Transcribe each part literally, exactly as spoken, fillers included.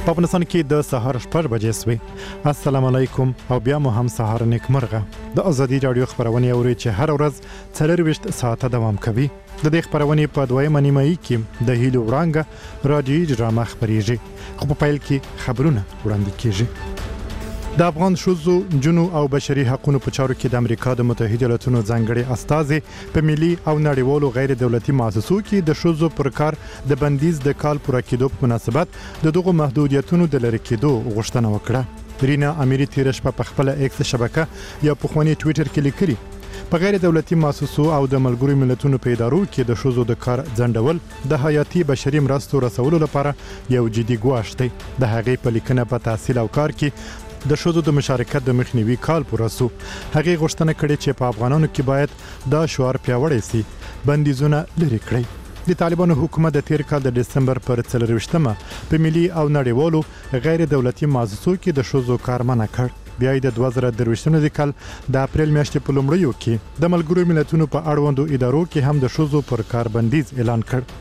په افغانستان کې د سهار شپږ بجې سوې. السلام علیکم او بیا مو هم سهار نیکمرغه. د ازادي رادیو خبرونه اوري چې هر ورځ څلرویشت ساعته دوام کوي. د دې خبرونه په دویمه نیمایي کې د هیلو وړانګه رادیوي ډرامه خبريږي. خو په پیل کې خبرونه وړاندې کیږي. د افغان ښځو، نجونو او بشري حقوقو په چارو کې د امریکا د متحده ایالاتونو ځانګړي استازي په ملي او نړیوالو غیر دولتي مؤسسو کې د ښځو پر کار د بندیز د کال پوره کېدو په مناسبت د دغو محدودیتونو د لرې کېدو غوښتنه وکړه. رینا اميري تیر شپه په خپل ایکس شبکه یا په خوني ټوئیټر کې لیکلي په غیر دولتي مؤسسو او د ملګرو ملتونو په ادارو کې د ښځو د کار ځنډول د حیاتي بشري مرستو رسولو لپاره یو جدي ګواښ دی. د هغې په لیکنه په تحصیل او کار کې د ښځو د مشارکت د مخنیوي کال پوره سو. هغې غوښتنه کړې چې په افغانانو کې باید دا شعار پیاوړی سي، بندیزونه لرې کړي. د طالبانو حکومت د تیر کال د دسمبر پر څلرویشتمه په ملي او نړیوالو غیر دولتي مؤسسو کې د ښځو کار منع کړ. بیا د دوه زره درویشتم د کال د اپریل میاشتې په لومړیو کې د ملګرو ملتونو په اړوندو ادارو کې هم د ښځو پر کار بندیز اعلان کړ.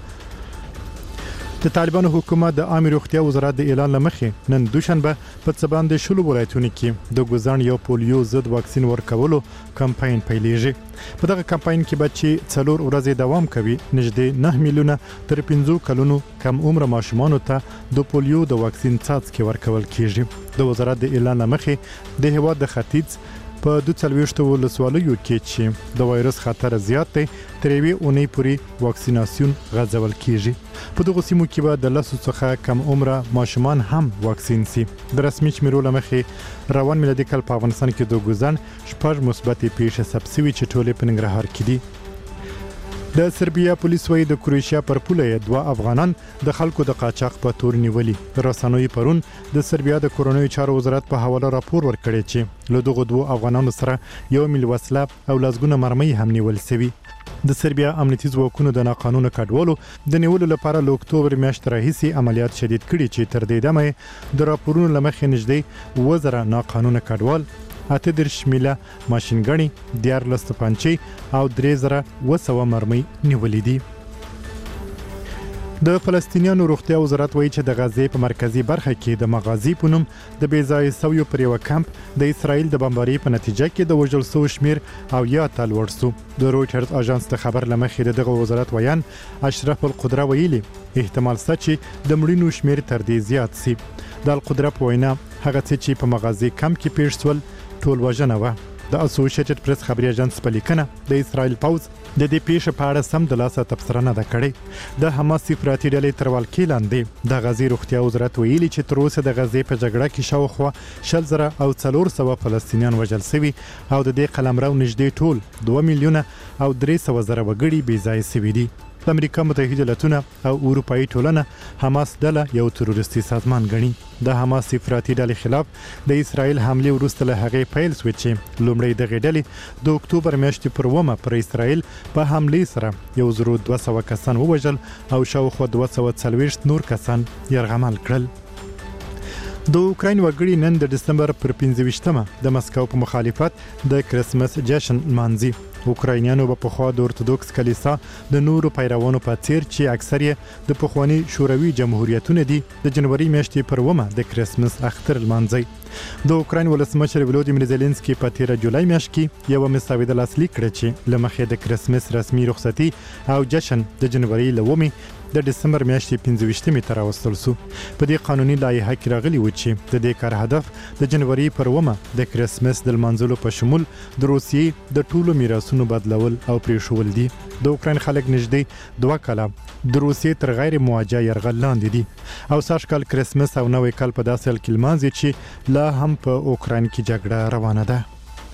د طالبانو حکومت د عامه روغتیا وزارت د اعلان لمخې نن دوشنبه په څه باندې شلو ولایتونو کې د ګوزان یو پولیو ضد واکسین ورکولو کمپاین پیلېږي. په دغه کمپاین کې به چې څلور ورځې دوام کوي، نږدې نه میلیونه تر پنځو کلونو کم عمر ماشومانو ته د پولیو د واکسین څاڅکي ورکول کیږي. د وزارت د اعلان لمخې د هیواد د ختیځ په دوه څلوېښت ولسوالیو کې چې د وایرس خطر زیات دی تر یوې اونۍ پورې واکسیناسیون غځول کیږي. په دغو سیمو کې به د لسو څخه کم عمره ماشومان هم واکسین سي. د رسمي شمیرو لمخې روان میلادي کال په افغانستان کې د ګوزن شپږ مثبتې پیښې ثبت شوي چې ټولې په ننګرهار کې دي. د سربیا پولیس وایي د کروشیا پر پوله دوه افغانان د خلکو د قاچاق په تور نیولي. رسنوي پرون د سربیا د کورونوي چارو وزارت په حواله راپور ورکړی چې له دغو دوه افغانانو سره یو میل وسله او لسګونه مرمۍ هم نیول شوي. د سربیا امنیتي ځواکونو د ناقانونه کډوالو د نیولو لپاره له اکتوبر میاشتې راهیسې عملیات شدید کړي چې تر دې دمه د راپورونو لمخې نږدې اووه زره ناقانونه کډوال، اته دېرش میله ماشینګڼې، دیارلس توپانچې او درې زره اووه سوه مرمۍ نیولې دي. د فلسطینیانو روغتیا وزارت وایي چې د غزې په مرکزي برخه کې د مغازي په نوم د بې ځایه سویو پر یوه کمپ د اسرائیل د بمبارۍ په نتیجه کې د وژل شوو شمیر او یا ته لوړ سو. د رویټرز اژانس د خبر لمخې د دغه وزارت ویان اشرف القدره ویلي احتمال شته چې د مړینو شمیر تر دې زیات سي. د القدره په وینا هغه څه چې په مغازي کمپ کې پیښ شول ټول وژنه وه. د اسوسییټډ پریس خبري اژانس په لیکنه د اسرائیل پوز د دې پیښې په اړه سم د لاسه تبصره نه ده کړې. د حماس افراطي ډلې تر ولکې لاندې د غزې روغتیا وزارت ویلي چې تر اوسه د غزې په جګړه کې شاوخوا شل زره او څلور سوه فلسطینیان وژل شوي او د دې قلمرو نږدې ټول دوه میلیونه او درې سوه زره وګړي بې ځایه شوي دي. د امریکا متحده ایالاتونه او اروپایي ټولنه حماس ډله یو تروریستي سازمان ګڼي. د حماس افراطي ډلې خلاف د اسرائیل حمله وروسته له هغې پیل شوې چې لومړی دغې ډلې د اکتوبر میاشتې پر اوومه پر اسرائیل په حملې سره یو زرو دوه سوه کسان ووژل او شاوخوا دوه سوه څلوېښت نور کسان یرغمل کړل. د اوکراین وګړي نن د دسمبر پر پنځه ویشتمه د مسکو په مخالفت د کرسمس جشن لمانځي. اوکراینیانو به پخوا د ارتودوکس کلیسا د نورو پیروانو په څیر چې اکثر یې د پخواني شوروي جمهوریتونه دي د جنوري میاشتې پر اوومه د کرسمس اختر لمانځي. د اوکراین ولسمشر ولودیمیر زيلنسکي په تیره جولای میاشت کې یو مساوده لاسلیک کړ چې لمخې د کرسمس رسمي رخصتي او جشن د جنوري لومي د دسمبر میاشتې پنځه ویشتمې ته راوستل سو. په دې قانوني لایحه کې راغلي و چې د دې کار هدف د جنوري پر اوومه د کرسمس د لمانځلو په شمول د روسیې د ټولو میراثونو بدلول او پرېښول دي. د اوکراین خلک نږدې دوه کاله د روسیې تر غیر مواجه یرغل لاندې دي او سږ کال کرسمس او نوی کال په داسې حال کې لمانځي چې لا هم په اوکراین کې جګړه روانه ده.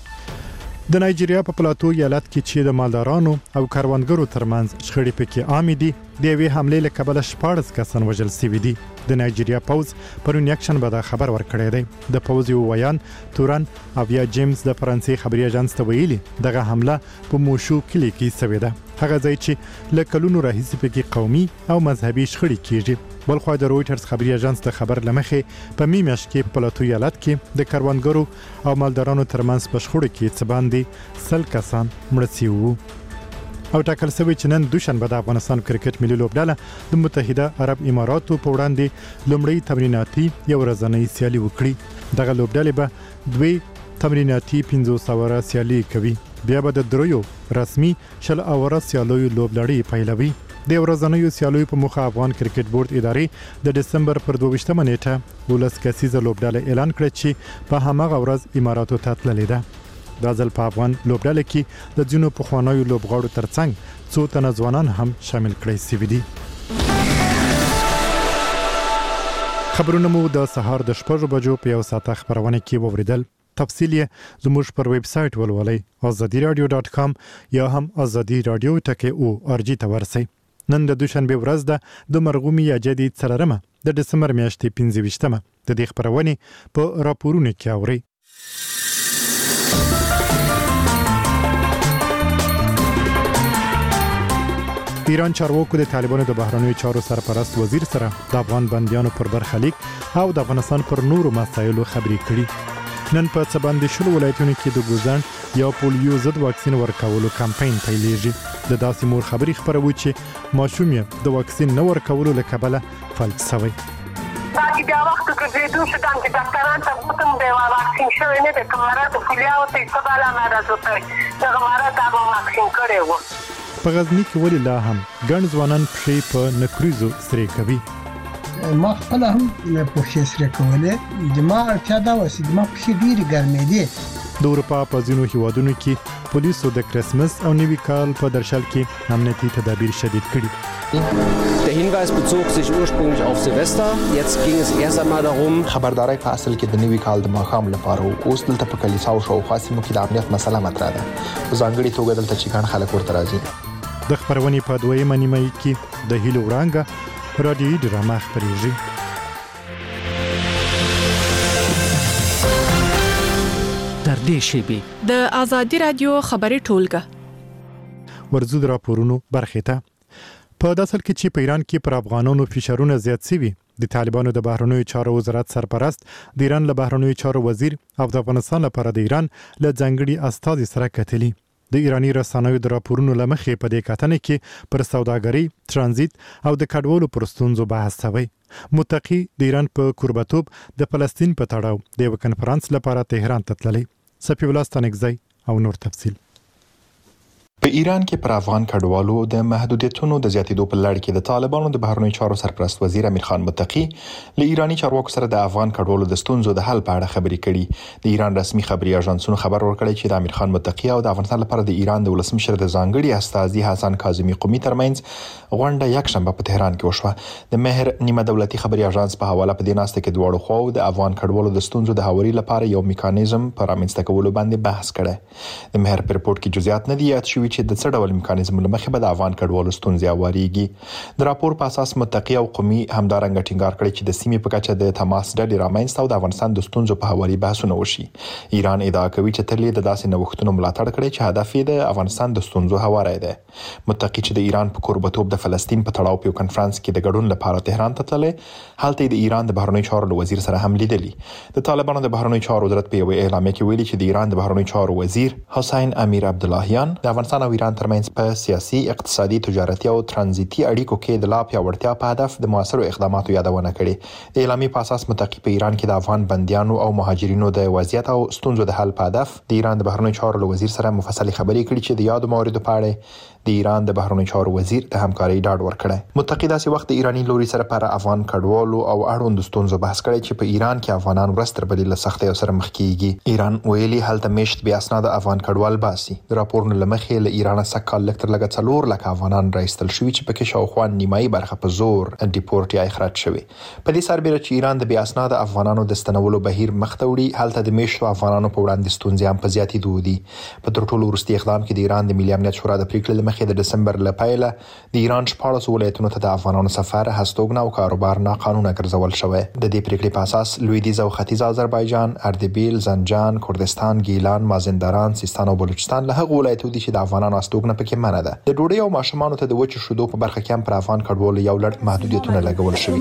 د نایجیریا په پلاتو ایالت کې چې د مالدارانو او کروندګرو ترمنځ شخړې پکې عامې دي، د یوې حملې له کبله شپاړس کسان وژل شوي دي. د نایجیریا پوز پرون یکشنبه دا خبر ورکړی دی. د پوز یو ویان تورن اویا جیمز د فرانسې خبري اژانس ته ویلي دغه حمله په موشو کلي کې شوې ده، هغه ځای چې له کلونو راهیسې پکې قومي او مذهبي شخړې کیږي. بلخوا د رویټرز خبري اژانس د خبر لمخې په می میاشت کې په پلاتو ایالت کې د کروندګرو او مالدارانو ترمنځ په شخړو کې څه باندې سل کسان مړه شوي وو. او ټاکل شوی چې نن دوشنبه د افغانستان کرکټ ملي لوبډله د متحده عرب اماراتو په وړاندې لومړی تمریناتي یو ورځنی سیالي وکړي. دغه لوبډلې به دوی تمریناتي پنځه سوه سیالي کوي، بیا به د دریو رسمي شل اوره سیالیو لوبلړۍ پیلوي. د ورځنیو سیالیو په مخه افغان کرکټ بورډ ادارې د دسمبر پر دوه ویشتمه نیټه ولس کسیزه لوبډله اعلان کړ چې په هماغه ورځ اماراتو ته تللې ده. دا ځل په افغان لوبډله کې د ځینو پخوانیو لوبغاړو ترڅنګ څو تنه ځوانان هم شامل کړي شوي دي. خبرونه مو د سهار د شپږ بجو په یو ساعت خبرونه کې ووریدل. تفصیل یې زموږ پر ویب سټ ولولئ azadi radio dot com یا هم azadi radio ټکی او ار جی ته ورسئ. نن د دوشنبه ورځ ده د مرغومي یا جدید څلورمه د دسمبر میاشتې پنځه ویشتمه. د دې خبرونه په راپورونو کې اورئ. ایران چارواکو د طالبانو د بهرنیو چارو سرپرست وزیر سره د افغان بندیانو پر برخلیک او د افغانستان پر نورو مسایلو خبرې کړي. نن په څه باندې شلو ولایتونو کې د ګوزن یا پولیو ضد واکسین ورکولو کمپاین پیلېږي. د داسې مور خبرې خبروي چې ماشوم یې د واکسین نه ورکولو له کبله فلج شوی. دا چې بیا وخت ګرځېدو شو چې ډاکټران ته وکم دی واکسین شوی نه دی، کوم مرض پولیو ته څه بالا مرض وته دغه مرض هغه واکسین کړی و. په غزني کې ولې لا هم ګڼ ځوانان پښې په نکریزو سرې کوي. ما خپل هم په پښې سره کولې، د ما اړتیا دا و چې ما پښې ډېرې ګرمې دي. د اروپا په ځینو هیوادونو کې پولیسو د کرسمس او نوي کال په درشل کې امنیتي تدابیر شدید کړي. Der Hinweis bezog sich ursprünglich auf Silvester. Jetzt ging es erst einmal darum, خبرداري په اصل کې د نوي کال د ماښام لپاره اوس دلته په کلیسا او شاوخوا سیمو کې د امنیت مسله مطرح ده. په ځانګړي توګه دلته چې ګڼ خلک ورته راځي. د خبرونې په دویمه نیمه کې د هیلو وړانګه رادیوي ډرامه خپرېږي. تر دې شیبې د آزادي رادیو خبري ټولګه ورزو د راپورونو برخې ته. په داسل کې چې په ایران کې پر افغانانو فشارونه زیات شوي، د طالبانو د بهرنیو چارو وزارت سرپرست د ایران له بهرنیو چارو وزیر او د افغانستان لپاره د ایران له ځانګړي استازي سره کتلي. د ایرانی رسنیو د راپورونو لمخې په دې کتنه کې پر سوداګري، ترانزیت او د کډوالو پر ستونزو بحث شوی. متقی د ایران په کوربتوب د فلسطین په تړاو د یو کنفرانس لپاره تهران ته تللی. سفی الله ستانکزی او نور تفصیل. په ایران کې پر افغان کډوالو د محدودیتونو د زیاتېدو په لړ کې د طالبانو د بهرنیو چارو سرپرست وزیر امیر خان متقی له ایرانی چارواکو سره د افغان کډوالو د ستونزو د حل په اړه خبرې کړي. د ایران رسمي خبري اژانسونو خبر ورکړی چې د امیر خان متقی او د افغانستان لپاره د ایران د ولسمشر د ځانګړي استازي حسن کاظمي قومي ترمنځ غونډه یک شنبه په تهران کې وشوه. د مهر نیمه دولتي خبري اژانس په حواله په دې ناسته کې دواړو خواو د افغان کډوالو د ستونزو د هواري لپاره یو میکانیزم پر رامنځته کولو باندې بحث کړی. د مهر په رپورت کې جزئیات نه دي یاد شوي چې د څه ډول میکانیزم لمخې به د افغان کډوالو ستونزې هواريږي. د راپور په اساس متقی او قومي همدارنګه ټینګار کړی چې د سیمې په کچه د تماس ډلې رامنځته او د افغانستان د ستونزو په هواري بحثونه وشي. ایران ادعا کوي چې تر لیده داسې نوښتونو ملاتړ کړي چې هدف یې د افغانستان د ستونزو هواری دی. متقی چې د ایران په کوربتوب د فلسطین په تړاو په کنفرانس کې د ګډون لپاره تهران ته تللی، هلته د ایران د بهرنیو چارو وزیر سره هم لیدلی. د طالبانو د بهرنیو چارو وزارت په یو اعلامیه کې ویلي چې د ایران د بهرنیو چارو وزیر حسین امیر عبداللهیان د افغانستان او ایران ترمنځ په سیاسي، اقتصادي، تجارتي او ترانزیتي اړیکو کې د لا پیاوړتیا په هدف د موثرو اقداماتو یادونه کړې. د اعلامیې په اساس متقی په ایران کې د افغان بندیانو او مهاجرینو د وضعیت او ستونزو د حل په هدف د ایران د بهرنیو چارو وزیر سره مفصل خبرې کړې چې د یادو مواردو په اړه د ایران د بهرنیو چارو وزیر د همکارۍ ډاډ ورکړی. متقی داسې وخت د ایرانی لوري سره پر افغان کډوالو او اړوند ستونزو بحث کړی چې په ایران کې افغانان ورځ تر بلې له سختیو سره مخ کیږي. ایران ویلي هلته میشت بیا اسناد افغان کډوال باسي. د راپورونو لمخې له ایران څخه کال لکتر لګ څلور لک افغانان راایستل شوي چې پکې شاوخوا نیمایي برخه په زور ډیپورټ یا اخراج شوي. په دې سربېره چې ایران د بیا اسناد افغانانو د ستنولو بهیر مخ ته وړي، هلته د میشتو افغانانو په وړاندې ستونزې هم په زیاتېدو دي. په تر ټولو وروستي اقدام کې د ایران د ملي امنیت شورا د پریکړې لمخې د ډسمبر پایله د ایران شپاړس ولایتونو ته د افغانانو سفر، هستوګنه او کاروبار ناقانونه ګرځول شوی. د دې پریکړې په اساس لویدیځ او ختیځ آذربایجان، اردبیل، زنجان، کردستان، ګیلان، مازندران، سیستان او بلوچستان له هغو ولایتونو دي چې د افغانانو هستوګنه پکې منع ده. د ډوډۍ او ماشومانو ته د وچو شیدو په برخه کې هم پر افغان کډوالو یو لړ محدودیتونه لګول شوي.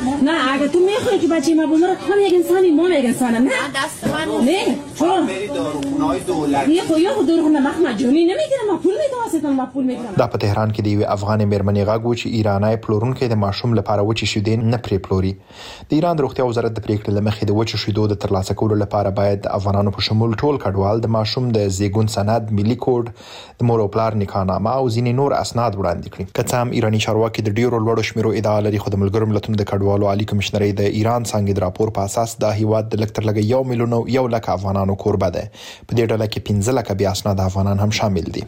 نه اگه تو میخوای که بچه ما بمره هم یک انسانی ما یک انسانم نه دست من نه چون بری داروخونه‌های دولت یه خو یه خو داروخونه مخمه جونی نمیگیرم ما پول میدم واسه ما پول میگیرم. دا په تهران کې د یو افغان میرمنې غاګو چې ایرانی پلورونکو د ماشوم لپاره وچی شیدې نه پری پلوري. د ایران روغتیا وزارت د پریکړې لمخې د وچو شیدو د ترلاسه کولو لپاره باید د افغانانو په شمول ټول کډوال د ماشوم د زیګون سند، ملي کوډ، د مور او پلار نکاحنامه او ځینې نور اسناد وړاندې کړي. که څه هم ایرانی چارواکي د ډیرو لوړو شمیرو ادعا لري، خو د ملګرو ملتونو د کډوالو عالی کمشنري د ایران څنګه د راپور په اساس د هیواد د لکټر لګي یو میلیون یو لک افغانانو کوربه ده. په دې ډله کې پنځه لک بیا اسناد افغانان هم شامل دي.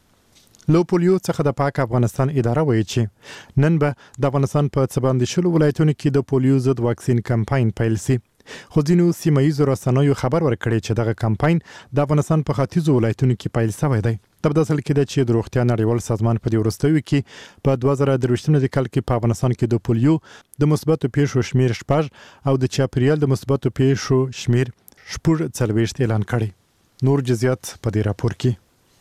لو پولیو څخه د پاک افغانستان اداره وایي چې نن به د افغانستان په څه باندې شلو ولایتونو کې د پولیو ضد واکسین کمپاین پیل شي. خو ځینو سیمایي رسنیو خبر ورکړی چې دغه کمپاین د افغانستان په ختیځو ولایتونو کې پیل شوی دی. د بداسل کې د چې د روغتیا نړیوال سازمان په دې ورستوي کې په دوه زره درویشتم د کال کې په افغانستان کې د پولیو د مثبتو پیښو شمیر شپږ او د چاپریال د مثبتو پیښو شمیر شپږ څلوېښت اعلان کړي. نور جزئیات په دې راپور کې.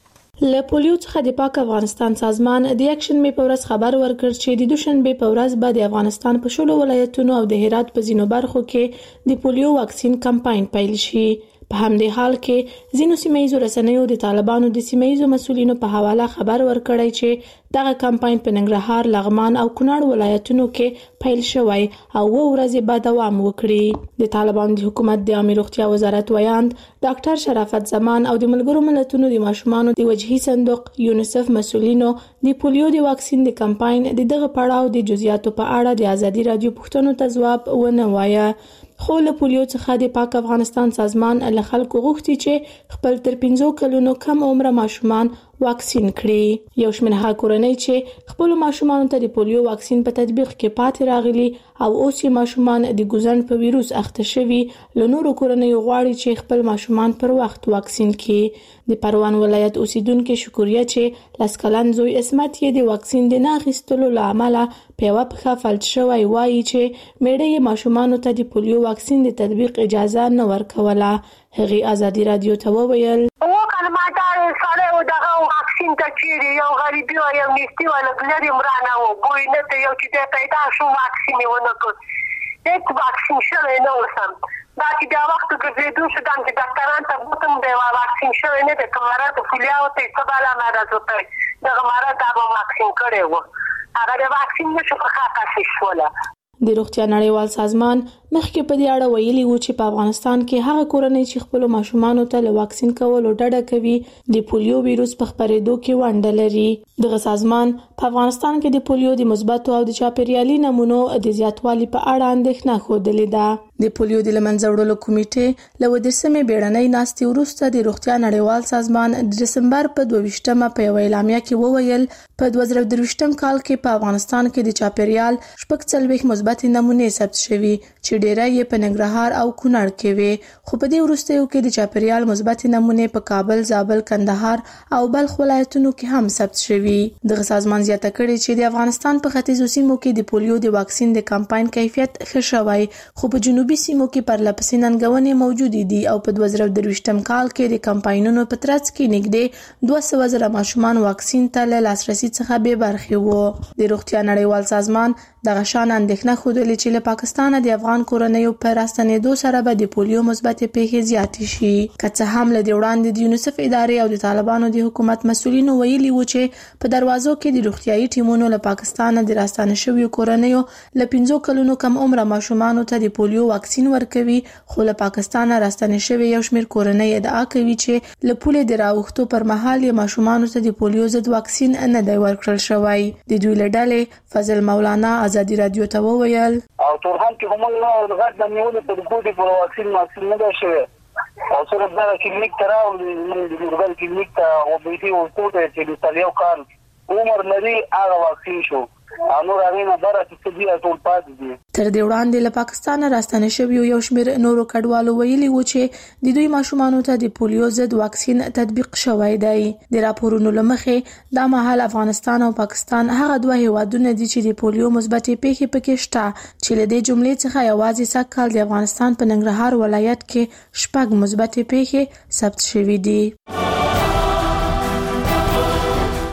له پولیو څخه د پاک افغانستان سازمان د اکشن می په ورځ خبر ورکړ چې د دوشنبه په ورځ به د افغانستان په شلو ولایتونو او د هرات په ځینو برخو کې د پولیو واکسین کمپاین پیل شي. په همدې حال کې ځینو سیمایي رسنیو د طالبانو د سیمایي مسؤلینو په حواله خبر ورکړی چې دغه کمپاین په ننګرهار، لغمان او کونړ ولایتونو کې پیل شوی او و ورځې به دوام وکړي. د طالبانو د حکومت د عامه روغتیا وزارت ویاند ډاکټر شرافت زمان او د ملګرو ملتونو د ماشومانو د وجهي صندوق یونیسف مسؤلینو د پولیو د واکسین د کمپاین د دغه پړاو د جزئیاتو په اړه د ازادي رادیو پوښتنو ته ځواب ونه وایه. خو له پولیو څخه د پاک افغانستان سازمان له خلکو غوښتي چې خپل تر پنځو کلونو کم عمره ماشومان واکسین کړي. یو شمېر هغه کورنۍ چې خپل ماشومان ته د پولیو واکسین په تطبیق کې پاتې راغلي او اوس یې ماشومان د ګوزن په ویروس اخته شوي، له نورو کورنۍ غواړي چې خپل ماشومان پر وخت واکسین کړي. د پروان ولایت اوسیدونکو شکریه چې لسکلن زوی اسمت یې د واکسین د نه اخیستلو لامل په یوه پخه فلج شوی وایي چې میړه یې ماشومان ته د پولیو واکسین د تطبیق اجازه نه ورکوله. هغه ازادي رادیو ته وویل ما دا سره او دغه واکسین ته چیرې یو غریبي او یو نشتی ولا ګلري مرانه وو ګوي نه ته یو چې پیدا شو واکسین ونه کړ. هیڅ واکسین شوی نه وسم. دا چې دا وخت ګرځېدو شو دا چې ډاکټران ته بوتم دی واکسین شوی نه د کمره ته فلیاو ته سباله مرز وته دغه مرز دا واکسین کړي وو. هغه د واکسین نشو په خاطر شوله. د روغتیا نړیوال سازمان مخکې په دې اړه ویلي و چې په افغانستان کې هغه کورنۍ چې خپل ماشومان ته له واکسین کولو ډډه کوي د پولیو ویروس په خپرېدو کې ونډه لري. دغه سازمان په افغانستان کې د پولیو د مثبتو او د چاپیریالي نمونو د زیاتوالي په اړه اندېښنه ښودلې ده. د پولیو د لمنځه وړلو کمیټې له ودرسمې بیړنۍ ناستې وروسته د روغتیا نړیوال سازمان د دسمبر په دوه ویشتمه په یوه اعلامیه کې وویل په دوه زره درویشتم کال کې په افغانستان کې د چاپیریال شپږ څلوېښت مثبت نمونې ثبت شوي چې ډیری یې په ننګرهار او کونړ کې وي. خو په دې وروستیو کې د چاپیریال مثبت نمونې په کابل، زابل، کندهار او بلخ ولایتونو کې هم ثبت شوي. دغه سازمان زیاته کړې چې د افغانستان په ختیځو سیمو کې د پولیو د واکسین د کمپاین کیفیت ښه شوی، خو په جنوبي سیمو کې پرلپسې ننګونې موجودې دي او په دوه زره درویشتم کال کې د کمپاینونو په ترڅ کې نږدې دوه سوه زره ماشومان واکسین ته له لاسرسي څخه بې برخې وو. د روغتیا نړیوال سازمان دغه شان اندېښنه ښودلې چې له پاکستان د افغان کورنیو په راستنېدو سره به د پولیو مثبتې پیښې زیاتې شي. که څه هم له دې وړاندې د یونیسف ادارې او د طالبانو د حکومت مسؤلینو ویلي وو چې په دروازو کې د روغتیايي ټیمونو له پاکستان د راستنه شویو کورنیو له پنځو کلونو کم عمره ماشومان ته د پولیو واکسین ورکوي، خو له پاکستان راستنه شوی یو شمېر کورنۍ ادعا کوي چې له پولې د راوښتو پر مهال یې ماشومان ته د پولیو ضد واکسین نه دی ورکړل شوی. د دوی له ډلې فضل مولانا ازادي رادیو ته وویل او تورخم کې هم نو غږ د نیولې په ګوډي په واکسین واکسین نه دی شوی او سره دا کلینیک ته راوړل د ګورګل کلینیک ته او به دې ورته چې د سالیو کار عمر لري هغه واکسین شو. انو راغینا درته چې دې ټول پاتې دي. تر دې وړاندې له پاکستان راستنه شوی یو شمېر نورو کډوالو ویلي و چې د دوی ماشومان ته د پولیو ضد واکسین تطبیق شوی دی. د راپورونو لمخې دا مهال افغانستان او پاکستان هغه دوه هیوادونه دي چې د پولیو مثبتې پیښې پکې شته، چې له دې جملې څخه یوازې سږ کال د افغانستان په ننګرهار ولایت کې شپږ مثبتې پیښې ثبت شوي دي.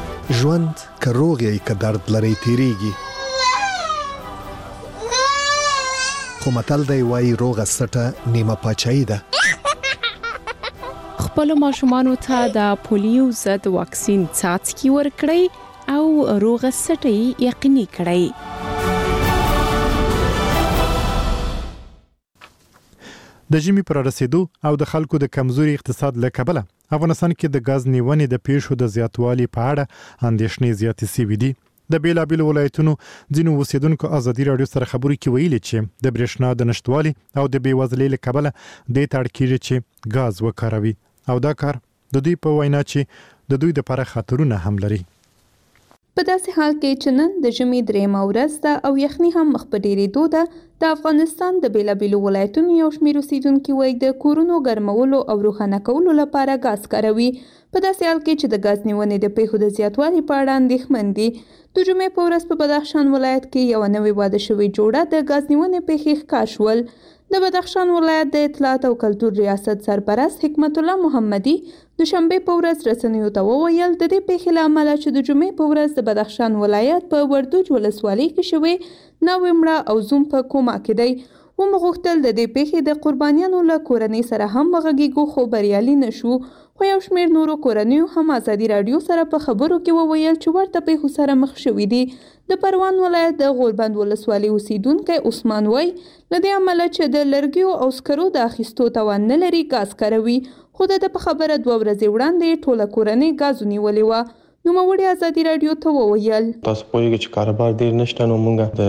ژوند که روغ یې که درد لري تیریږي، خو متل دی وایي روغه سټه نیمه پاچاهي ده. خپل ماشومانو ته د پولیو ضد واکسین څاڅکي ورکړئ او روغه سټه یقیني کړئ. د ژمي پر رسیدو او د خلکو د کمزوري اقتصاد له کبله افغانستان کې د غاز نیونې د پیښو د زیاتوالي په اړه اندېښنې زیاتې شوې دي. د بیلابیلو ولایتونو ځینو اوسیدونکو ازادي راډیو سره خبرې کې ویلي چې د برېښنا د نشټوالي او د بیوزلۍ له کبله دې ته اړ کېږي چې غاز وکاروي او دا کار د دوی په وینا چې د دوی لپاره خطرونه هم لري. په داسې حال کې چې نن د ژمي درېیمه ورځ ده او یخني هم مخ په ډېرېدو ده، د افغانستان د بیلابیلو ولایتونو یو شمېر اوسیدونکي وایي د کورونو ګرمولو او روښانه کولو لپاره ګاز کاروي. په داسې حال کې چې د ګاز نیونې د پیښو د زیاتوالي په اړه اندېښمن دي. د جمعې په ورځ په بدخشان ولایت کې یوه نوې واده شوې جوړه د ګاز نیونې پیښې ښکار شول. د بدخشان ولایت د اطلاعات او کلتور ریاست سرپرست حکمت الله محمدي د شنبې په ورځ رسنیو ته وویل د دې پیښې له امله چې د جمعې په ورځ د بدخشان ولایت په وردوج ولسوالۍ کې شوې ناوې مړه او زوم په کوما کې دی. ومغوښتل د دې پیښې د قربانیانو له کورنۍ سره هم وغږیږو خو بریالي نشو. خو یو شمېر نورو کورنیو هم ازادي راډیو سره په خبرو کې وویل چې ورته پیښو سره مخ شوي دي. د پروان ولایت د غوربند ولسوالۍ اوسیدونکی عثمان وایي له دې امله چې د لرګیو او سکرو د اخیستو توان نه لري ګاز کاروي. خو د ده په خبره دوه ورځې وړاندې ټوله کورنۍ ګازو نیولې وه. نوموړي ازادي راډیو ته وویل تاسو پوهیږئ چې کاروبار ډېر نشته، نو موږ د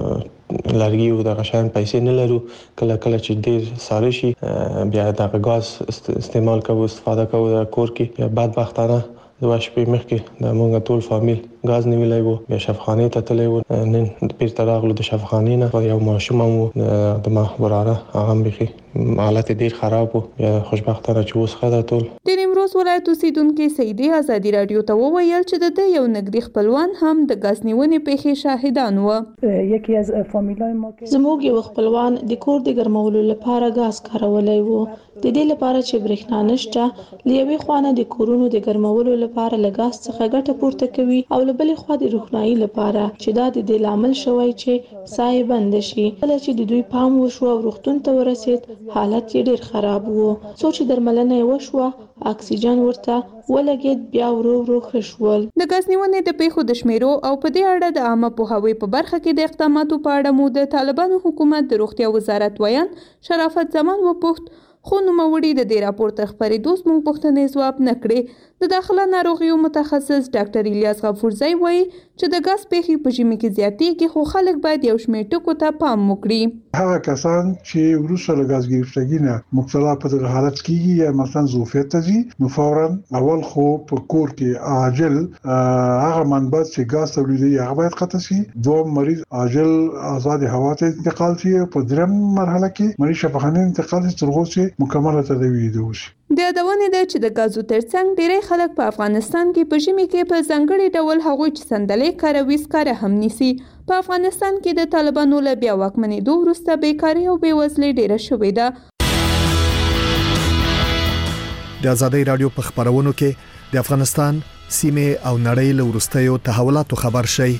لرګیو دغه شیان پیسې نه لرو. کله کله چې ډېر ساره شي بیا دغه ګاز استعمال کوو، استفاده کوو د کور کې. بدبختانه دوه شپې مخکې د موږ ټول فامیل ګاز نیولی وو، بیا شفاخانې ته تللی وو. نن بیرته راغلو د شفاخانې نه، یو ماشوم هم وو د ما وراره، هغه هم بیخي حالت ډېر خراب وو. بیا خوشبختانه چې اوس ښه ده ټول. د نیمروز ولایت اوسیدونکي سعیدې ازادي راډیو ته وویل چې د ده یو نږدې خپلوان هم د ګاز نیونې پیښې شاهدان وو. زموږ یو خپلوان د کور د ګرمولو لپاره ګاز کارولی وو. د دې لپاره چې برېښنا نشته، له یوې خوا نه د کورونو د ګرمولو لپاره له ګاز څخه ګټه پورته کوي او له بلې خوا د روښنایي لپاره چې دا د دې لامل شوی چې ساه یې بنده شي. کله چې د دوی پام وشو او روغتون ته ورسید، حالت یې ډېر خراب وو. څو چې درملنه یې وشوه، اکسیجن ورته ولګید، بیا ورو ورو ښه شول. د ګاز نیونې د پیښو د شمیرو او په دې اړه د عامه پوهاوي په برخه کې د اقداماتو په اړه مو د طالبانو حکومت د روغتیا وزارت ویان شرافت زمان وپوښت، خو نوموړي د دې راپور تر خپرېدو زموږ پوښتنې ځواب نه کړې. د داخله ناروغیو متخصص ډاکټر الیاس غفورزی وایي چې د ګاز پیښې په ژمي کې زیاتېږي، خو خلک باید یو شمېر ټکو ته پام وکړي. هغه کسان چې وروسته له ګاز ګرفتګۍ نه مبتلا په دغه حالت کېږي یا مثلا ظوفیت ته ځي، نو فوراً اول خو په کور کې عاجل هغه منبع چې ګاز تولیدوي هغه باید قطع شي. دوم مریض عاجل آزاد هوا ته انتقال شي. په درېیم مرحله کې مریض شفاخانې انتقال شي تر څو چې مکمله تداوی وشي. د یادونې ده چې د ګازو ترڅنګ ډېری خلک په افغانستان کې په ژمي کې په ځانګړي ډول هغوی چې صندلۍ کاروي سکاره هم نیسي. په افغانستان کې د طالبانو له بیا واکمنېدو وروسته بیکاري او بېوزلۍ ډېره شوې ده. د ازادۍ راډیو په خبرونو کې د افغانستان سیمه او نړۍ له وروستیو تحولاتو خبر شي.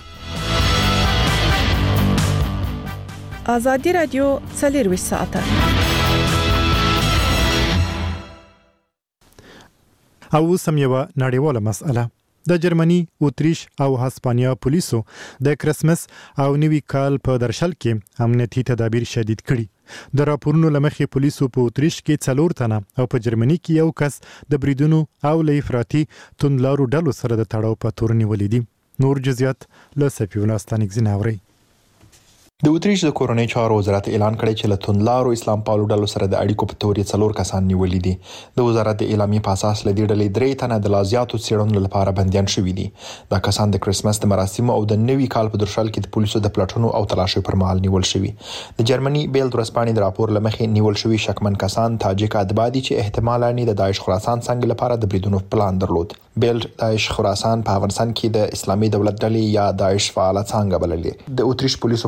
ازادي راډیو څلرویشت ساعته او سم یو نړیواله مسأله. د جرمني، اتریش او هسپانیا پولیسو د کرسمس او نوي کال په درشل کې امنیتي تدابیر شدید کړي. د راپورونو لمخې پولیسو په اتریش کې څلور تنه او په جرمني کې یو کس د بریدونو او له افراطي توندلارو ډلو سره د تړاو په تور نیولې دي. نور جزئیات له سفیونه ستانګزین اوري. د اتریش د کورنۍ چارو وزارت اعلان کړی چې له توندلارو اسلام پالو ډلو سره د اړیکو په تور یې څلور کسان نیولې دي. د وزارت د اعلامیې په اساس له دې ډلې درې تنه د لازیاتو څېړنو لپاره بندیان شوي دي. دا کسان د کرسمس د مراسمو او د نوي کال په درشل کې د پولیسو د پلټنو او تلاشۍ پر مهال نیول شوي. د جرمني بیلډ ورځپاڼې د راپور لمخې نیول شوي شکمن کسان تاجک اتباع دي چې احتمالاً د داعش خراسان څنګه لپاره د بریدونو پلان درلود. بیلډ داعش خراسان په افغانستان کې د اسلامي دولت ډلې یا داعش فعاله څنګه بللې. د اتریش پولیسو په پلازمینه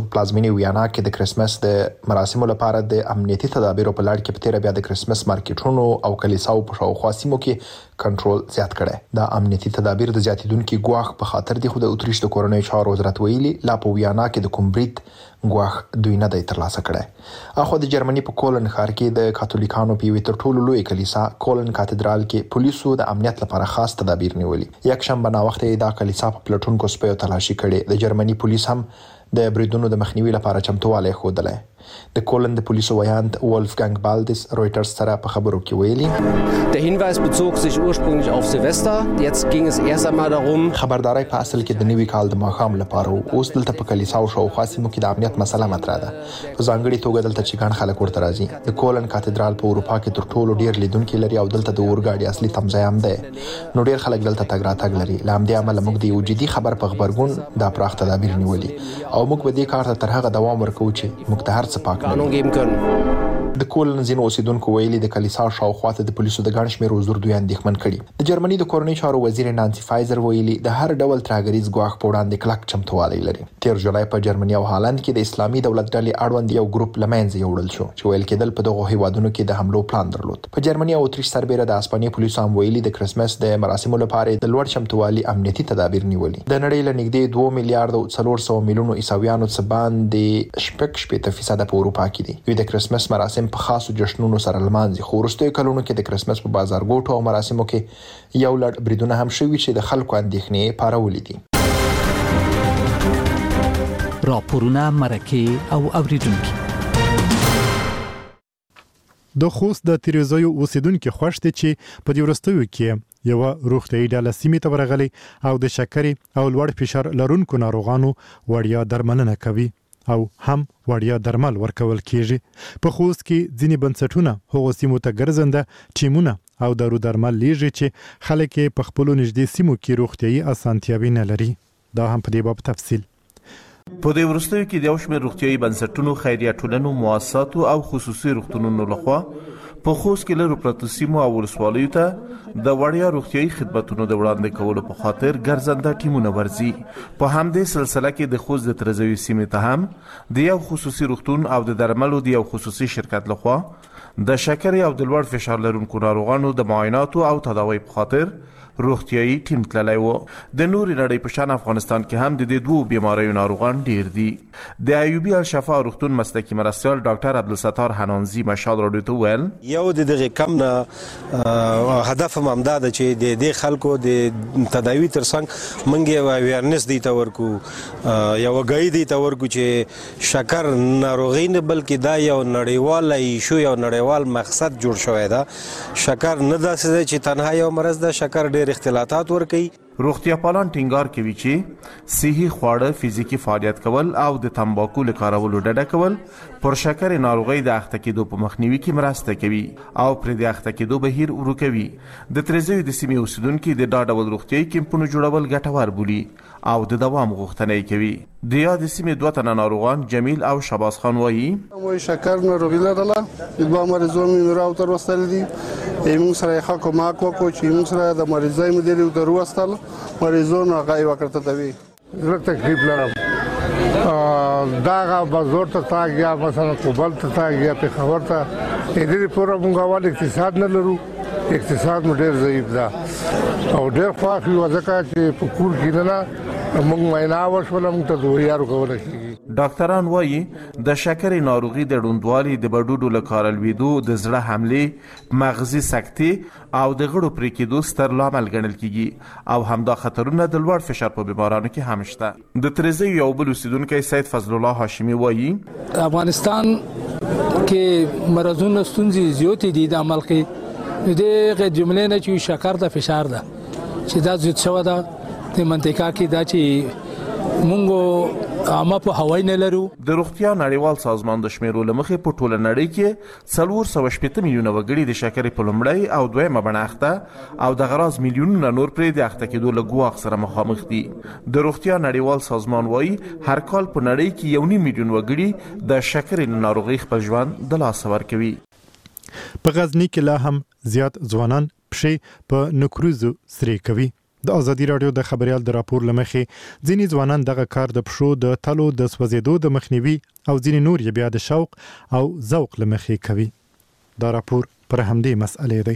مېرمنې ویانا کې د کرسمس د مراسمو لپاره د امنیتي تدابیرو په لړ کې په تیر بیا د کرسمس مارکیټونو او کلیساو په شاوخوا سیمو کې کنټرول زیات کړي. دا امنیتي تدابیر د زیاتیدونکو ګواښ په خاطر دي، خو د اتریش د کورنۍ چارو وزارت ویلي لا په ویانا کې د کوم برید ګواښ دوی نه دی ترلاسه کړی. اخو د جرمني په کولن ښار کې د کاتولیکانو په یوې تر ټولو لوی کلیسا کولن کاتدرال کې پولیسو د امنیت لپاره خاص تدابیر نیولي. یک شنبه نا وخت دا کلیسا په پلټونکو سپیو تلاشي کړي. د جرمني پولیس هم د بریدونو د مخنیوي لپاره چمتووالی ښودلی. د کولن د پولیسو ویاند ولفګنګ بالدس رويټرز سره په خبرو کې ویلي Der Hinweis bezog sich ursprünglich auf Silvester. Jetzt ging es erst einmal darum خبرداري په اصل کې د نوي کال د ماښام لپاره او اوس دلته په کلیسا او شاوخوا سیمو کې د امنیت مسله مطرح ده. په ځانګړي توګه دلته چې ګڼ خلک ورته راځي. د کولن کاتدرال په اروپا کې تر ټولو ډیر لیدونکي لري او دلته د اورګاډي اصلي تمځای هم ده. نو ډیر خلک دلته تګ راتګ لري. لامدې عمل موږ د یو جدي خبر په خبرګون د پراخ تدابیر نیولي او موږ به دې کار ته تر هغه دوام ورکوو چې موږ ته هر څه پاک geben können. د کولن ځینو اوسیدونکو ویلي د کلیسا شاوخوا ته د پولیسو د ګڼ شمېر حضور دوی اندېښمن کړي. د جرمني د کورنۍ چارو وزیر نانسي فایزر ویلي د هر ډول ترهګریز ګواښ په وړاندې کلک چمتووالی لري. تیر جولای په جرمني او هالند کې د اسلامي دولت ډلې اړوند یو ګروپ لمنځه یوړل شو چې ویل کېدل په دغه هیوادونو کې د حملو پلان درلود. په جرمني او اتریش سربېره د اسپانیې پولیسو هم ویلي د کرسمس د مراسمو لپاره د لوړ چمتووالي امنیتي تدابیر نیولي. د نړۍ له نږدې دوه میلیارډ څلور سوه میلیونو عیسویانو څخه باندې شپږ شپېته فیصده په اروپا کې دي. دوی د کرسمس مراسم په خاصو جشنونو سره لمانځي. خو وروستیو کلونو کې د کرسمس په بازارګوټو او مراسمو کې یو لړ بریدونه هم شوي چې د خلکو اندېښنې پارولې دي. راپورونه مرکه او اوریدونکو د خوست د تریزایو اوسیدونکو خوښ دي چې په دې وروستیو کې یو روغتیايي ډله سیمې ته ورغلي او د شکرې او لوړ فشار لرونکو ناروغانو وړیا درملنه کوي او هم وړیا درمل ورکول کیږي. په خوست کې ځینې بنسټونه هغو سیمو ته ګرځنده ټیمونه او دارو درمل لیږي چې خلک په خپلو نږدې سیمو کې روغتیايي اسانتیاوې نه لري. دا هم په دې باب تفصیل. په دې وروستیو کې د یو شمېر روغتیايي بنسټونو، خیریه ټولنو، مؤسساتو او خصوصي روغتونونو لخوا په خوست کې لرو پرتو سیمو او ولسوالیو ته د وړیا روغتیايي خدماتونو د وړاندې کولو په خاطر ګرځنده ټیمونه ورځي. په همدې سلسله کې د خوست د ترزوي سیمې ته هم د یو خصوصي روغتون او د درملو د یو خصوصي شرکت لخوا د شکرې او د لوړ فشار لرونکو ناروغانو د معایناتو او تداوی په خاطر روغتیايي ټیم تللی و. د نوري نړۍ په شان افغانستان کې هم د دې دوه بیماریو ناروغان ډیر دي. د ایوبي الشفا روغتون مسلکي مرستیال ډاکټر عبدالستار حنانزي مشال راډیو ته ویل یو د دغه کم نه هدف هم دا ده چې د دې خلکو د تداوی ترڅنګ منګ یو اویرنس دی ته ورکو یو غوړی دی ته ورکو چې شکر ناروغي نه بلکې دا یو نړیوال ایشو یو نړیوال مقصد جوړ شوی دا. شکر نه داسې چې تنها یو مرض ده، شکر ډېر اختلاطات ورکوي. روغتیا پالان ټینګار کوي چې صحي خواړه، فزیکی فعالیت کول او د تمباکو له کارولو ډډه کول پر شکر ناروغي د اخته کېدو په مخنیوي کې مرسته کوي او پر د اخته کېدو بهیر ورو کوي. د ترزوي د سیمې اوسیدونکو د دا ډول روغتیايي کیمپونو جوړول ګټور بولي او د دوام غوښتنه کوي. د یاد سیمې دوه تنه ناروغان جمیل او شباز خان وایي موږ شکر ناروغي لرله، د دوه مریضانو موږ راوتر وستل دي. موږ سره یې حق ماک وکړو چې موږ سره د مریضای مدیریو درو وستل مریضانو هغه وکړه ته وی زه تکلیف لرم. دا بازار ته تاګ یا مثلا کوبل ته تاګ یا په خبر ته دې پورا موږ اول اقتصاد نه لرو. اقتصاد مو ډېر ضعیف ده او ډېر خواخي وځکه چې په کور کې نه موږ معاینه وشول موږ ته دوه یارو کول شي. ډاکټران وایي د شکرې ناروغي د ډوندوالي، د بډوډو له کارلویدو، د زړه حملې، مغزي سکتې او د غړو پرې کېدو ستر لامل ګڼل کیږي او همدا خطرونه د لوړ فشار په بیمارانو کې هم شته. د ترزي یو بل اوسیدونکی سید فضل الله هاشمي وایي افغانستان کې مرزونه ستونزې زیاتې دي د عمل کې دغه جملې نه چې شکر د فشار ده چې دا زیات شوی ده د منطقه کې دا چې مونږ عامه په هوای نه لرو. د روغتیا نړیوال سازمان د شمیرو لمخې په ټوله نړۍ کې څلور سوه شپېته میلیونه وګړي د شکرې په لومړۍ او دویمه بڼه اخته او د غراز میلیونونه نور پرې د اخته کېدو له ګواښ سره مخامخ دي. د روغتیا نړیوال سازمان وایي هر کال په نړۍ کې یو نیم میلیون وګړي د شکرې ناروغي خپل ژوند د لاسه ورکوي. په غزنی کې لا هم زیات ځوانان پښې په نکروزو سری کوي. د ازادي رادیو د خبريال د راپور لمخې ځینې ځوانان دغه کار د پښو د تلو د سوځېدو د مخنیوي او ځینې نور یې بیا د شوق او ذوق لمخې کوي. دا راپور پر همدې مسئلې دی.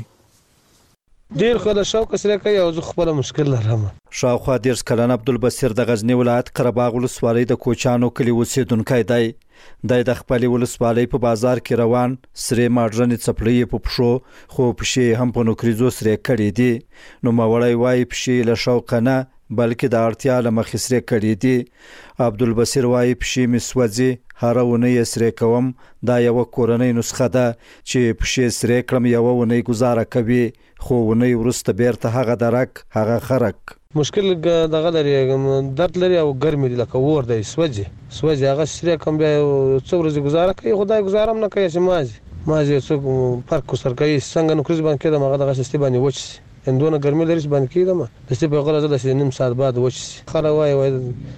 ډیر خو د شوق سره کوي او زه خپل مشکل لرم. شاوخوا دیرش کلن عبدالبصیر د غزنی ولایت قرهباغ ولسوالۍ د کوچانو کلي اوسیدونکی دی. دی د خپلې ولسوالۍ په بازار کې روان سرې ماډرنې څپلۍ په پښو خو پښې هم په نوکریزو سرې کړې دي. نوموړی وایي پښې له شوقه نه بلکې د اړتیا له مخې سرې کړې دي. عبدالبصیر وایي پښې مې سوځي، هره اونۍ یې سرې کوم. دا یوه کورنۍ نسخه ده چې پښې سرې کړم یوه اونۍ ګزاره کوي، خو اونۍ وروسته بیرته هغه درک هغه خرک. مشکل دغه لري درد لري او ګرمي دي لکه اور دی سوځي سوځي هغه سرې کوم بیا څو ورځې ګزاره کوي. خدای ګزاره هم نه کوي چې مازي مازي څوک فرق کوسر کوي څنګه نوکریز باندې کېدم هغه دغه سستي باندې وچ شي اندونه ګرمي لري چې باندې کېدم د سټي په غره زده چې نیم ساعت بعد وچ شي. خلا وای وای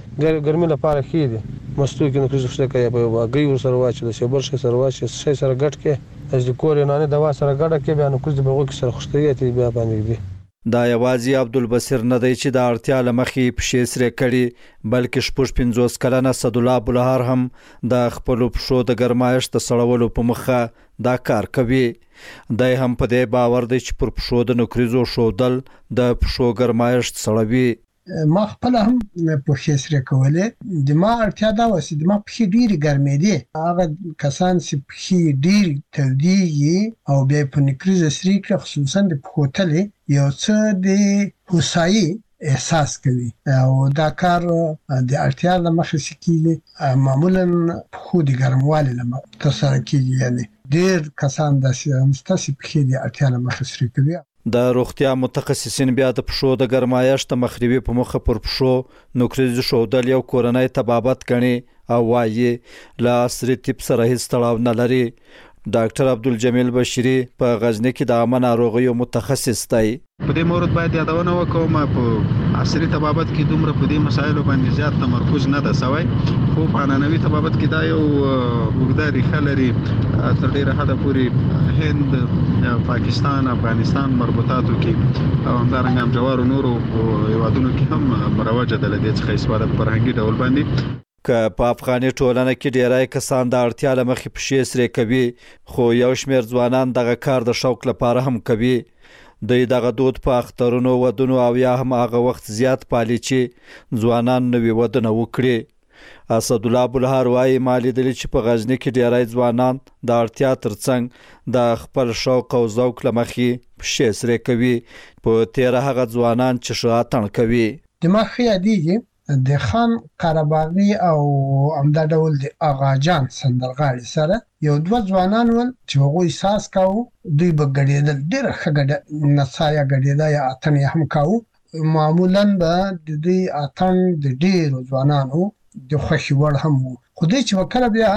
ګرمي لپاره ښه دي مستو کې نوکریز څه کوي په واګي ور سره واچي د شبر شي سره واچي شي سره ګټ کې از کور نه نه دوا سره ګټه کې بیا نوکریز په غوږ سره خوشترياتي بیا باندې دي. دا یوازې عبدالبصیر نه دی چې د اړتیا له مخې پښې سرې کړي بلکې شپږ پنځوس کلنه سعدالله بلهار هم د خپلو پښو د ګرمایش د سړولو په مخه دا کار کوي. دی هم په دې باور دی چې پر پښو د نوکریزو ښودل د پښو ګرمایش سړوي. ما خپل هم پښې سرې کولې. د ما اړتیا دا وه چې د ما پښې ډېرې ګرمېدې. هغه کسان چې پښې ډېرې تودېږي او بیا یې په نوکریزه سرې کړه خصوصا د پښو تلې یو څه د هوسایي احساس کوي او دا کار د اړتیا له مخې کېږي. معمولا پښو د ګرموالي له مخې ترسره کېږي. یعنې ډېر کسان داسې هم شته چې پښې د اړتیا له مخې سرې کوي. د روغتیا متخصصین بیا د پښو د ګرمایش د مخنیوي په موخه پر پښو نوکریز ښودل یو کورنۍ طبابت ګڼي او وایي له عصري طب سره هیڅ تړاو نه لري. ډاکټر عبدالجمیل بشیری په غزنی کې د عامه ناروغیو متخصص دی. په دې مورد باید یادونه وکوم په عصري طبابت کې دومره په دې مسایلو باندې زیات تمرکز نه ده سوی، خو په عنعنوي طبابت کې دا یو اوږده ریښه لري تر ډېره حده پورې هند، پاکستان، افغانستان مربوطاتو کې او همدارنګه هم جوارو نورو هیوادونو کې هم مروجه ده له دې څخه استفاده په فرهنګي ډول باندې. که په افغاني ټولنه کې ډیری کسان د اړتیا له مخې پښې سرې کوي خو یو شمېر ځوانان دغه کار د شوق لپاره هم کوي. دوی دغه دود په اخترونو، ودونو او یا هم هغه وخت زیات پالي چې ځوانان نوي ودونه وکړي. اسدالله بلهار وایي ما لیدلي چې په غزني کې ډیری ځوانان د اړتیا ترڅنګ د خپل شوق او ذوق له مخې پښې سرې کوي. په تیره هغه ځوانان چې ښه اتڼ کوي. د ما ښه یادېږي د خان قرهباغي او همدا ډول د اغاجان سندرغاړي سره یو دوه ځوانان ول چې هغوی ساز کاوه. دوی به ګډېدل، ډېره ښه ګډه نڅا یا ګډېدا یا اتڼ یې هم کاوه. معمولا به د دوی اتڼ د ډېرو ځوانانو د خوښې وړ هم و. خو دوی چې به کله بیا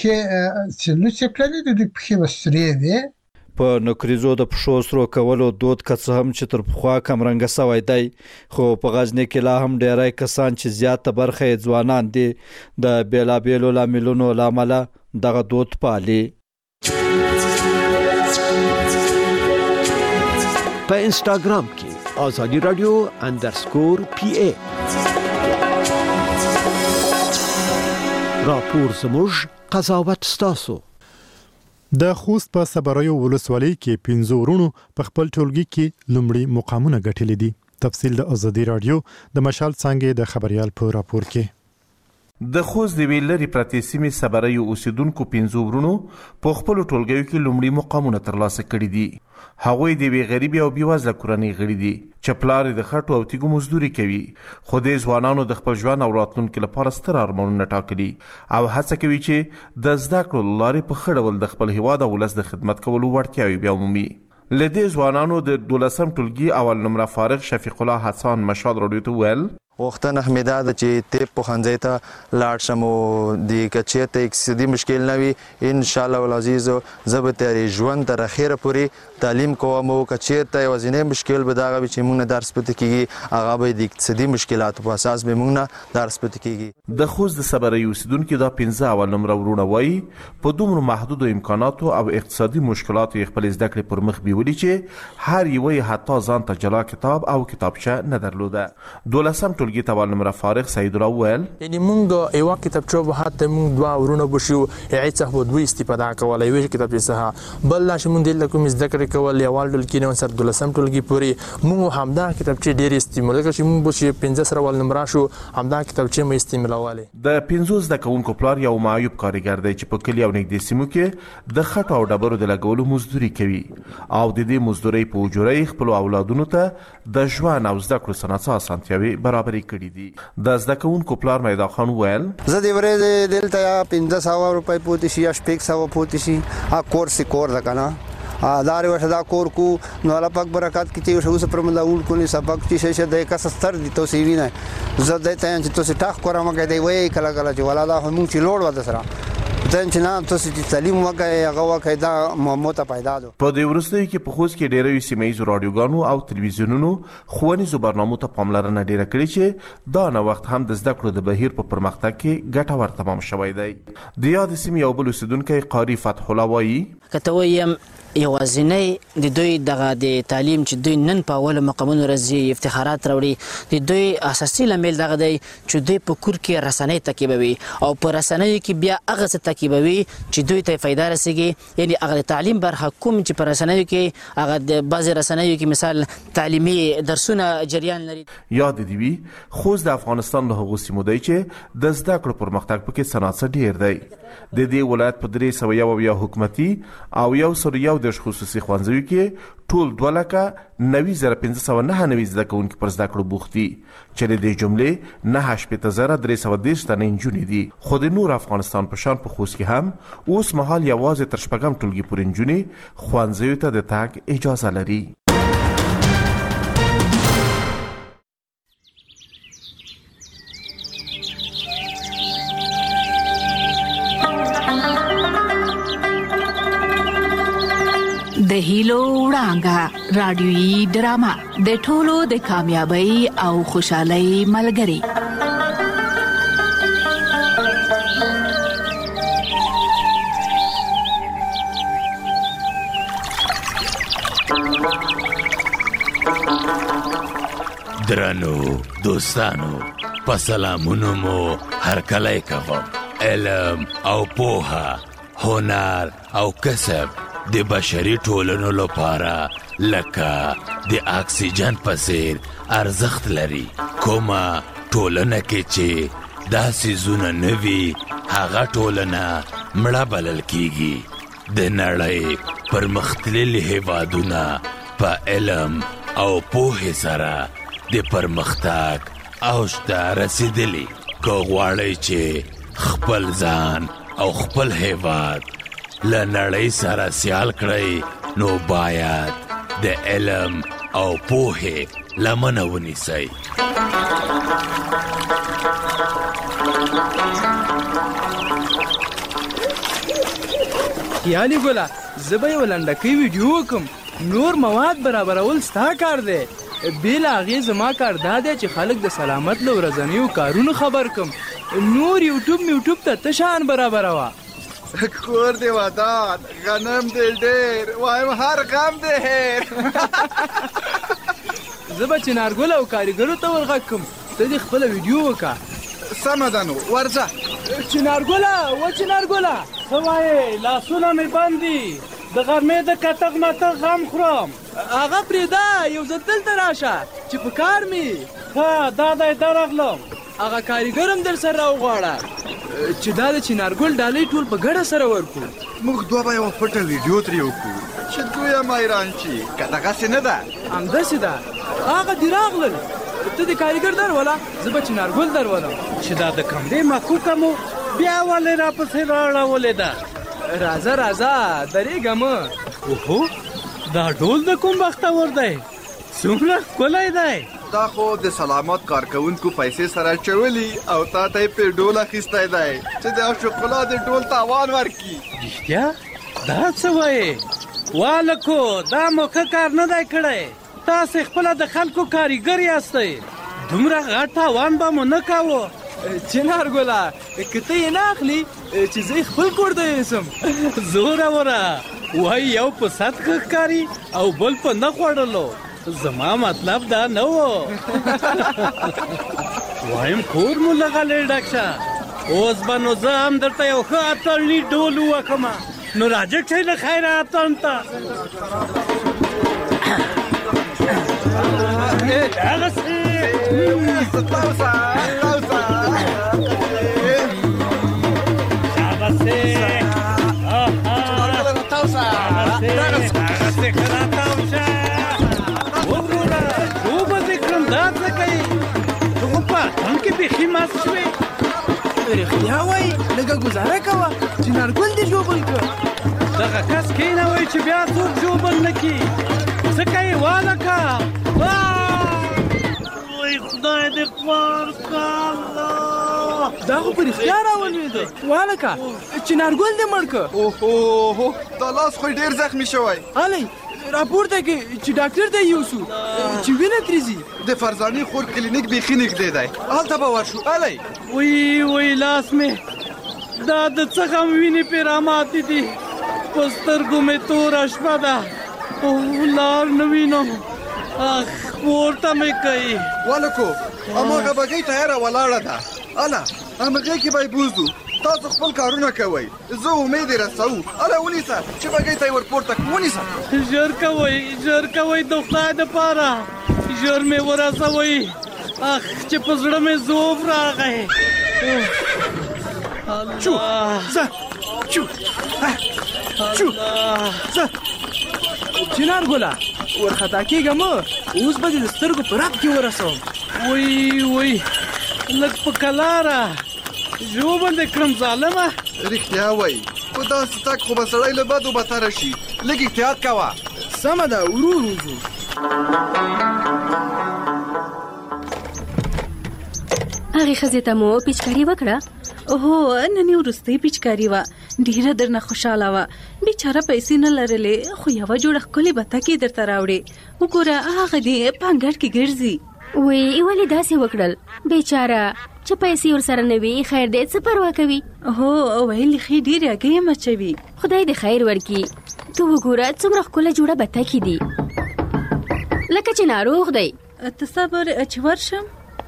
پښې چې لوڅې کړلې د دوی پښې به سرې وې. په نوکریزو د پښو سرو کولو دود که څه هم چې تر پخوا کمرنګه سوی دی، خو په غزني کې لا هم ډیری کسان چې زیاته برخه یې ځوانان دي د بیلابیلو لاملونو له امله دغه دود پالي. په انسټاګرام کې آزادي رادیو اندرسکور پی ای راپور زموږ قضاوت ستاسو. د خوست په صبریو ولسوالۍ کې پنځه ورونو په خپل ټولګي کې لومړي مقامونه ګټلي دي. تفصیل د ازادي رادیو د مشال څانګې د خبريال په راپور کې. د خوست د ویلری پرتې سیمې صبریو اوسیدونکو پنځه ورونو په خپل ټولګیو کې لومړي مقامونه ترلاسه کړي دي. هغوی د وی غریبي او بیوزله کورنۍ غړي دي چې پلار د خټو او تیګو مزدوري کوي، خو د ځوانانو د خپل ژوند او راتلونکي لپاره ستر ارمانونه ټاکلي او هڅه کوي چې د زده کړو لارې په ښه ډول د خپل هیواد او ولس د خدمت کولو وړتیاوې بیا ومومي. له دې ځوانانو د دولسم ټولګي اول نمره فارغ شفیق الله حسان مشال راډیو ته ویل وختونه حمیده ده چې طب پوهنځي ته لاړ شم او د که چېرته اقتصادي مشکل نه وي انشاءالله العزیز زه به ترې ژوند تر اخره پورې تعلیم کوم او کچیرته وزینې مشکل به دا غوي چې موږ نه درس پته کیږي هغه به د اقتصادي مشکلاتو په اساس به موږ نه درس پته کیږي. د خوست د صبري اوسیدونکو دا پنځه اول نمبر ورونه وایي په دومره محدود امکاناتو او اقتصادي مشکلاتو خپل زده کړې پر مخ بیولي چې هر یو حتی ځان ته جلا کتاب او کتابچه نه درلوده. دولسم ټولګي ته اول نمبر فارغ سعید الله ویل یعنی موږ یو کتابچه به حتی موږ دوه ورونه بشو هیڅ څه دوی استفاده کولای وي کتابچه څخه بل لا چې موږ د کوم زده کړې کول یوال ډول کې نو سر دولسم ټولګي پوري موږ همدا کتابچه ډېر استعمال کوي چې موږ به پنځه سره ول نمبر شو همدا کتابچه مې استعمالواله. د پنځوس د کوونکو پلار یو معیوب کارګر دی چې په کلی او نږدې سیمو کې د خټو او ډبرو د لګولو مزدوري کوي او د دې مزدوري په اجورې خپل اولادونو ته د ژوند او زده کړو سناسا اسانتیاوي برابرې کړې دي. د زده کوونکو پلار میدا خان ویل زه د ورځې دلته یا پنځه سوه روپۍ پوتې شي یا شپږ سوه پوتې شي ا کورس کور ده کنه دار وشه دا کور کو نو الله پاک برکات کی چې اوس پر مله اول کو نه سبق چې شې د یک ستر دي تو سی وینه زه د ته چې تو سی ټاخ کورم کې دی وای کله کله چې ولا دا هم چې لوړ ودا سره ځان چې نه تاسو چې تعلیم وکړئ هغه وکړئ دا موته پیدا ده. په دې وروستیو کې په خوست کې ډېری سیمه رادیوګانو او تلویزیونونو ښوونیزو برنامو ته پاملرنه ډېره کړې چې دا نه وخت هم د زده کړو د بهیر په پرمختګ کې ګټور تمام شوی دی. د یاد سیمې یو بل اوسیدونکی قاری فتح الله وایي کته وایم یوازینی د دوی دغه د تعلیم چې دوی نن په اول مقامونو راځي افتخارات راوړي د دوی اساسي لامل دغه دی چې دوی په کور کې رسنۍ تکیبوي او په رسنۍ کې بیا هغه څه تکیبوي چې دوی ته فایده رسیږي. یعنی هغه تعلیم برخه کوم چې په رسنۍ کې هغه د بعضې رسنیو کې مثال تعلیمي درسونه جریان لري. یاد دې وي خوست د افغانستان له هغو سیمو دی چې د زده کړو پرمختګ پکې صنعت ډېر دی. د دې ولایت په درې سوه یو اویا حکومتي او یو سل یو دېرش خصوصي ښوونځیو کې ټول دوه لکه نوي زره پنځه سوه نهه نوي زده کوونکي پر زده کړو بوخت دي چې د دې جملې نهه شپېته زره درې سوه دېرش تنه نجونې دي. خو د نور افغانستان په شان په خوست کې هم اوس مهال یوازې تر شپږم ټولګي پورې نجونې ښوونځیو ته د تګ اجازه لري. د هیلو وړانګه رادیويي ډرامه د ټولو د کامیابی او خوشحالۍ ملګری. درنو دوستانو په سلامونو مو هرکلی کوم. علم او پوهه هنر او کسب د بشري ټولنو لپاره لکه د اکسیجن په څیر ارزښت لري. کومه ټولنه کې چې دا څیزونه نه وي هغه ټولنه مړه بلل کیږي. د نړۍ پرمختللي هیوادونه په علم او پوهې سره د پرمختګ اوج ته رسیدلي. که غواړئ چې خپل ځان او خپل هیواد له نړۍ سره سیال کړئ نو باید د علم او پوهې لمنه ونیسئ. یالي ګله زه به یو لنډکۍ ویډیو وکړم. نور مواد برابرول ستا کار دی. بېله هغې زما کار دا دی چې خلک د سلامت له ورځنیو کارونو خبر کړم. نور یوټیوب میوټیوب ته ته شان برابروه. کور دی ودان غنم دی ډېر وایم هر غم دی هیر. زه به چنارګل او کاریګرو ته ورغږ کړم ته دې خپله ویډیو وکړه. سمه ده نو ورځه. چنارګله و چنارګله څه وایې لاسونه مې بند دي د غرمې د کتغ متغ غم خورم. هغه پرېږده یو ځل دلته راشه چې په کار مې. ښه دا دی درغلم. هغه کاریګر هم در سره راوغواړه چې دا د چنارګل ډالۍ ټول په ګډه سره ورکړو. موږ دوه به یوه پټه ویډیو ترې وکړو چې دوی هم حیران شي که دغسې نه ده. همداسې ده. هغه دې راغلل ته د کاریګر دروله زه به چنارګل درولم چې دا د کمرې مکوکه مو بیا ولې راپسې راړولې ده. راځه راځه درېږه مه. اوهو دا ډول د کوم بختور دی څومره ښکلی دی. دا خو د سلامت کارکوونکو پیسې سره چولی او تا ته یې پې ډول اخیستی دی چې د شوکولا د ډول تاوان ورکړي. رښتیا دا څه وایې؟ والکو دا موخه کار نه دی کړی. تاسې خپله د خلکو کاریګر یاستئ. دومره غټ تاوان به مو نه کاوه. چنارګله که ته یې نه اخلي چې زه خپل کور ته یوسم. زوروره وایي یو په صد ښه ښکاري او بل په نه خوړلو. زما مطلب دا نه و. وایم کور مو لغلی ډک شه. اوس به نو زه هم درته یو ښه اتڼي ډول ووکمه. نو راجګ شئ له خیره اتڼ ته. دغسې بیخي مست شوې. رښتیا وایي لږه ګزاره کوه چې نارګل دې ژوبل کړ. دغه کس کېنوئ چې بیا څوک ژوبل نه کړي. څه کوې والکه؟ وای خدای دې خوار کړه. دا خو په رښتیا راولوېده والکه چې نارګل دې مړ کړ. اوهو دا لاس خو ډېر زخمي شوی. هلی راپورته کې چې ډاکټر ته یوسو چې وینه ترې ځي. د فرزانې خور کلینیک بیخي نږدې دی. هلته به ورشو. هلی وی وی لاس مې دا د څه غم وینې پې راماتې دي. په سترګو مې توره شپه ده. لار نه وینم. اخ پورته مې کوي. والکو هماغه بګۍ تیاره ولاړه ده. اله همغې کې به یې بوځو. تاسو خپل کارونه کوئ. زه امید یې رسوو. اله ونیسه چې بګۍ ته یې ور پورته کړو. ونیسه. ژر کوئ ژر کوئ د خدای دپاره. ژر مې ورسوئ. اخ چې په زړه مې ذوب راغی. چو ځه چو چو ځه. چنارګله ورخطا کېږه مه. اوس به دې د سترګو په رپ کې ورسوم. وی وی لږ په کلاره ژوبل دې کړم ظالمه. رښتیا وایي په داسې تګ خو به سړی له بدو بتره شي. لږ احتیاط کوه. سمه ده ورو ورو ځو. هغې ښځې ته مو پیچکاري وکړه؟ هو نن یې وروستۍ پیچکاري وه. ډېره درنه خوشحاله وه. بیچاره پیسې نه لرلې خو یوه جوړه ښکلې بتکې درته راوړې. وګوره هغه دې په انګړ کې ګرځي. وی ولې داسې وکړل بیچاره چې پیسې ورسره نه وي. خیر دی څه پروا کوي. هو ویل ښې ډېرې هګۍ یې مچوي. خدای دې خیر ورکړي. ته وګوره څومره ښکله جوړه بتکې دي لکه چې ناروغ دی. ته صبر چې ورشم.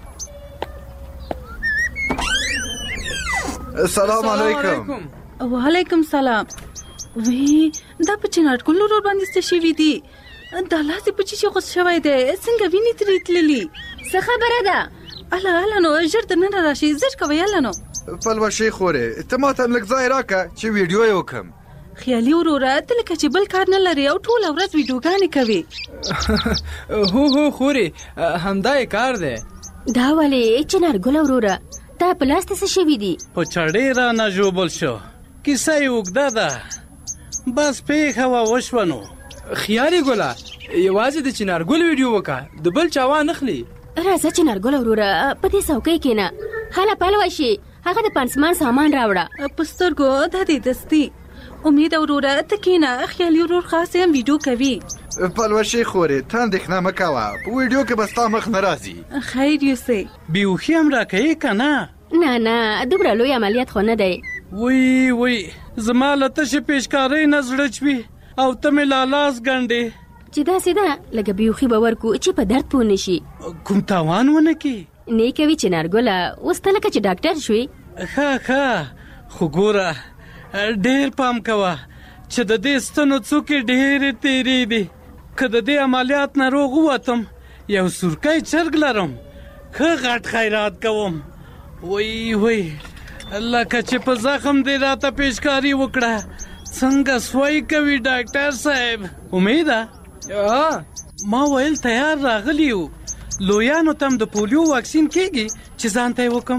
السلام علیکم. وعلیکم سلام. وی دا په چنارګل ورور باندې څه شوي دي؟ دا لاس یې په چیچي غوڅ شوی دی. څنګه وینې ترې تللي؟ څه خبره ده؟ اله اله نو ژر دننه راشي. زر کوئ اله نو. پلوشې خورې ته ماته هم لږ ځای راکړه چې ویډیو یې وکړم. خیالي وروره ته لکه چې بل کار نه لرې او ټوله ورځ ویډیوګانې کوې. هو هو خورې همدا یې کار دی. دا ولې چنارګل وروره تا په لاس ته څه شوي دي؟ په چړې رانه ژوبل شو. کیسه یې اوږده ده. بس پیښه وه وشوه نو. خیالي ګله یوازې د چنارګل ویډیو وکړه. د بل چا وا نخلي. راځه چنارګل وروره په دې څوکۍ کښېنه. هله پل وشي. هغه د پانسمان سامان راوړه. په سترګو دا دې دستي. امید وروره ته کښېنه. خیالي ورور خاص هم ویډیو کوي. پلوشې خورې ته اندېښنه مه کوه. په ویډیو کې به ستا مخ نه راځي. خیر یوسې. بیهوښي هم راکوي که نه؟ نه نه دومره لوی عملیات خو نه دی. وی وی زما له تشې پیشکارۍ نه زړه چوي او ته مې لالاس ګنډې. چې داسې ده لږه بیهوښي به ورکو چې په درد پوه نه شي. کوم تاوان ونه کړي. نه کوي چنارګله. اوس ته لکه چې ډاکټر شوې. ښه ښه خو ګوره ډېر پام کوه چې د دې ستنو څوکې ډېرې تیرې دي. که د دې عملیات نه روغ ووتم یو سورکی چرګ لرم. ښه غټ خیرات کوم. وی وی لکه چې په زخم دې راته پیشکاري وکړه. څنګه سوی کوي ډاکټر صاحب؟ امیده ما ویل تیار راغلی یو. لویانو ته هم د پولیو واکسین کېږي چې ځان ته یې وکم.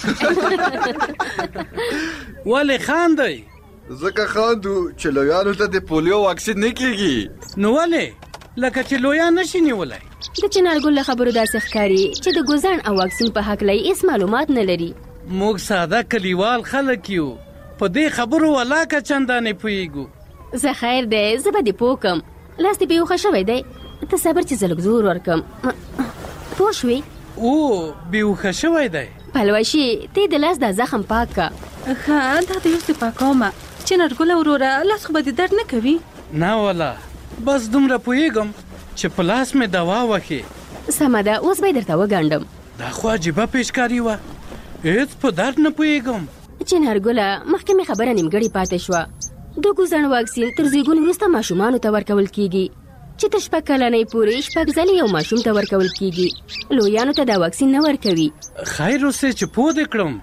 ولې خاندئ؟ ځکه خاندو چې لویانو ته د پولیو واکسین نه کېږي. نو ولې؟ لکه چې لویان نشي نیولی. د چنارګل له خبرو داسې ښکاري چې د ګوزڼ او واکسین په هکله یې هېڅ معلومات نه لري. موږ ساده کلیوال خلک یو. په دې خبرو ولاکه چندانې پوهېږو. زه خیر دی زه به دې پوه کم لاس دې بیوخه شوی دی ته صبر چې زه لږ زور ورکم پوه شوې او بیوخه شوی دی پلوشي ته د لاس دا زخم پاک کا ښه دا د اوس پاکومه چې نرګله وروره لاس خو به دې درد نه کوي نه والا بس دومره پوهېږم چې په لاس مې دوا وکې سمه ده اوس به یې درته وګنډم دا خو عجیبه پیشکاري وه هېڅ په درد نه پوهېږم چې نرګله مخکې مې خبره نیمګړې پاتې شوه د ګوزڼ واکسین تر زیږون وروسته ماشومانو ته ورکول کیږي چې تر شپږ کلنۍ پورې شپږ ځلې یو ماشوم ته ورکول کیږي لویانو ته دا واکسین نه ورکوي خیر اوس چې پوه دې کړم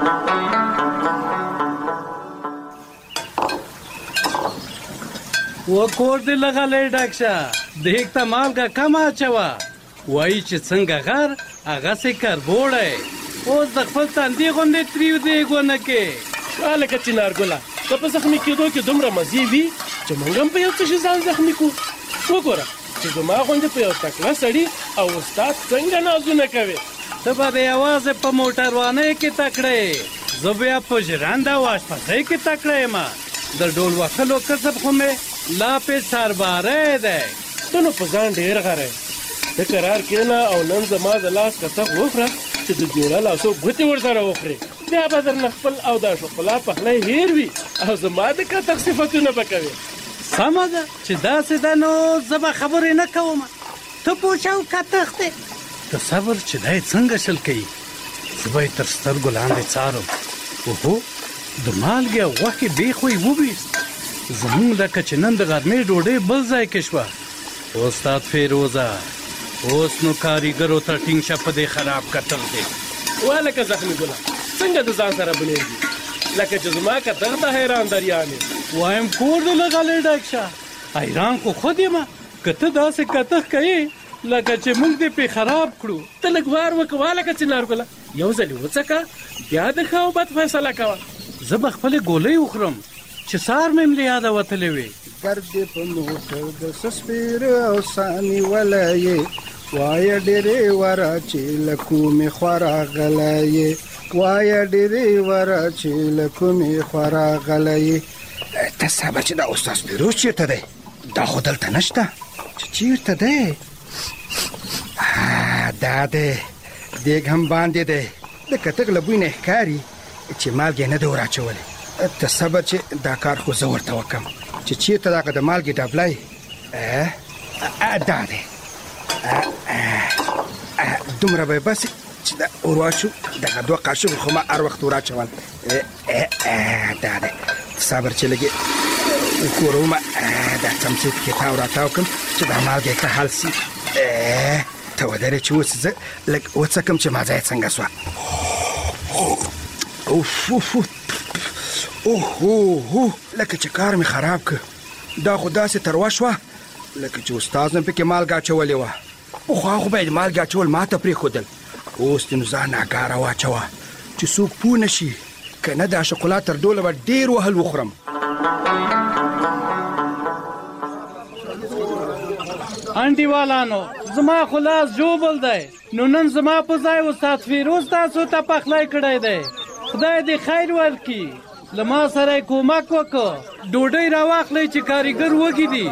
و کور دې لغلی ډک شه دیګ ته مالګه کم اچوه وایي چې څنګه غر هغسې کربوړی اوس د خپل تندې غوندې تریو دیګ ونه کې هلکه چنارګله که په زخمي کېدو کې دومره مزې وي چې موږ هم په یو څه شي ځان زخمي کړو وګوره چې زما غوندې په یو تکړه سړي او استاد څنګه نازونه کوي ته به د یوازې په موټروانۍ کې تکړه یې زه بیا په ژرنده او اشپزۍ کې تکړه یم د ډول وهلو کسب خو مې لا پې سرباری دی ته نو په ځان ډېر غری ته قرار کښېنه او نن زما د لاس کتغ وخوره چې د جوړه لاسو ګوتې ورسره وخورې بیا به درنه خپل او دا شوکولا پخلی هېر وي او زما د کتغ صفتونه به کوې سمه ده چې داسې ده نو زه به خبرې نه کوم ته پوه شه او کتغ دی ته صبر چې دی څنګه شل کوي زه به یې تر سترګو لاندې څارم اوهو د مالګې او غوښې بیخ یې وویست زمونږ لکه چې نن د غرمې ډوډۍ بل ځای کې شوه استاد فیروزه اوس نو کاریګرو ته ټینګ شه په دې خراب کتغ دی وهلکه زخمي ګله څنګه د ځان سره بلېږي لکه چې زما کتغ ته حیران دریان یې وایم کور دې لغلی ډک شه حیران خو خود یم که ته داسې کتغ کوې لکه چې موږ دې پې خراب کړو ته لږ وار وکړه هلکه چنارګله یو ځلې وڅکه بیا د ښه او بد فیصله کوه زه به خپلې ګولۍ وخورم چې سار مې مې یاده وتلې وې ګرد په موټر د سسپیر او ساني ولی وایه ډېرې وره چې له کومې خوا راغلی وایه ډېرې وره چې له کومې خوا راغلی ته صبر چې دا استاد فیروز چېرته دی دا خو دلته نشته چې چېرته دی دا دی دیګ هم باندې دی د کتغ له بوی نه ښکاري چې مالګې نه دی وراچولی ته صبر چې دا کار خو زه ورته وکړم چې چېرته دغه د مالګې ډبلی دا دی دومره به یې بس چې دا ورواچو دغه دوه قاشق خو ما هر وخت وراچول دا دی صبر چې لږې وکورومه دا چمچې پکې تاو راتاو کړم چې دا مالګې ښه حل سي ته ودرې چې اوس زه لږ وڅکم چې مازه یې څنګه سوه اوف اوف اوه اوه لکه چې کار مې خراب کړ دا خو داسې تروه شوه لکه چې استاد مې پکې مالګه اچولې وه پخوا خو باید مالګه اچول ما ته پرېښودل اوس دې نو ځان ناکاره واچوه چې څوک پوه نه شي که نه دا شکولا تر ډوله به ډېر وهل وخورم انډیوالانو زما خو لاس جوبل دی نو نن زما په ځای استاد فیروز تاسو ته پخلی کړی دی خدای دې خیر ورکړي له ما سره یې کومک وکړه ډوډۍ راواخلئ چې کاریګر وږي دي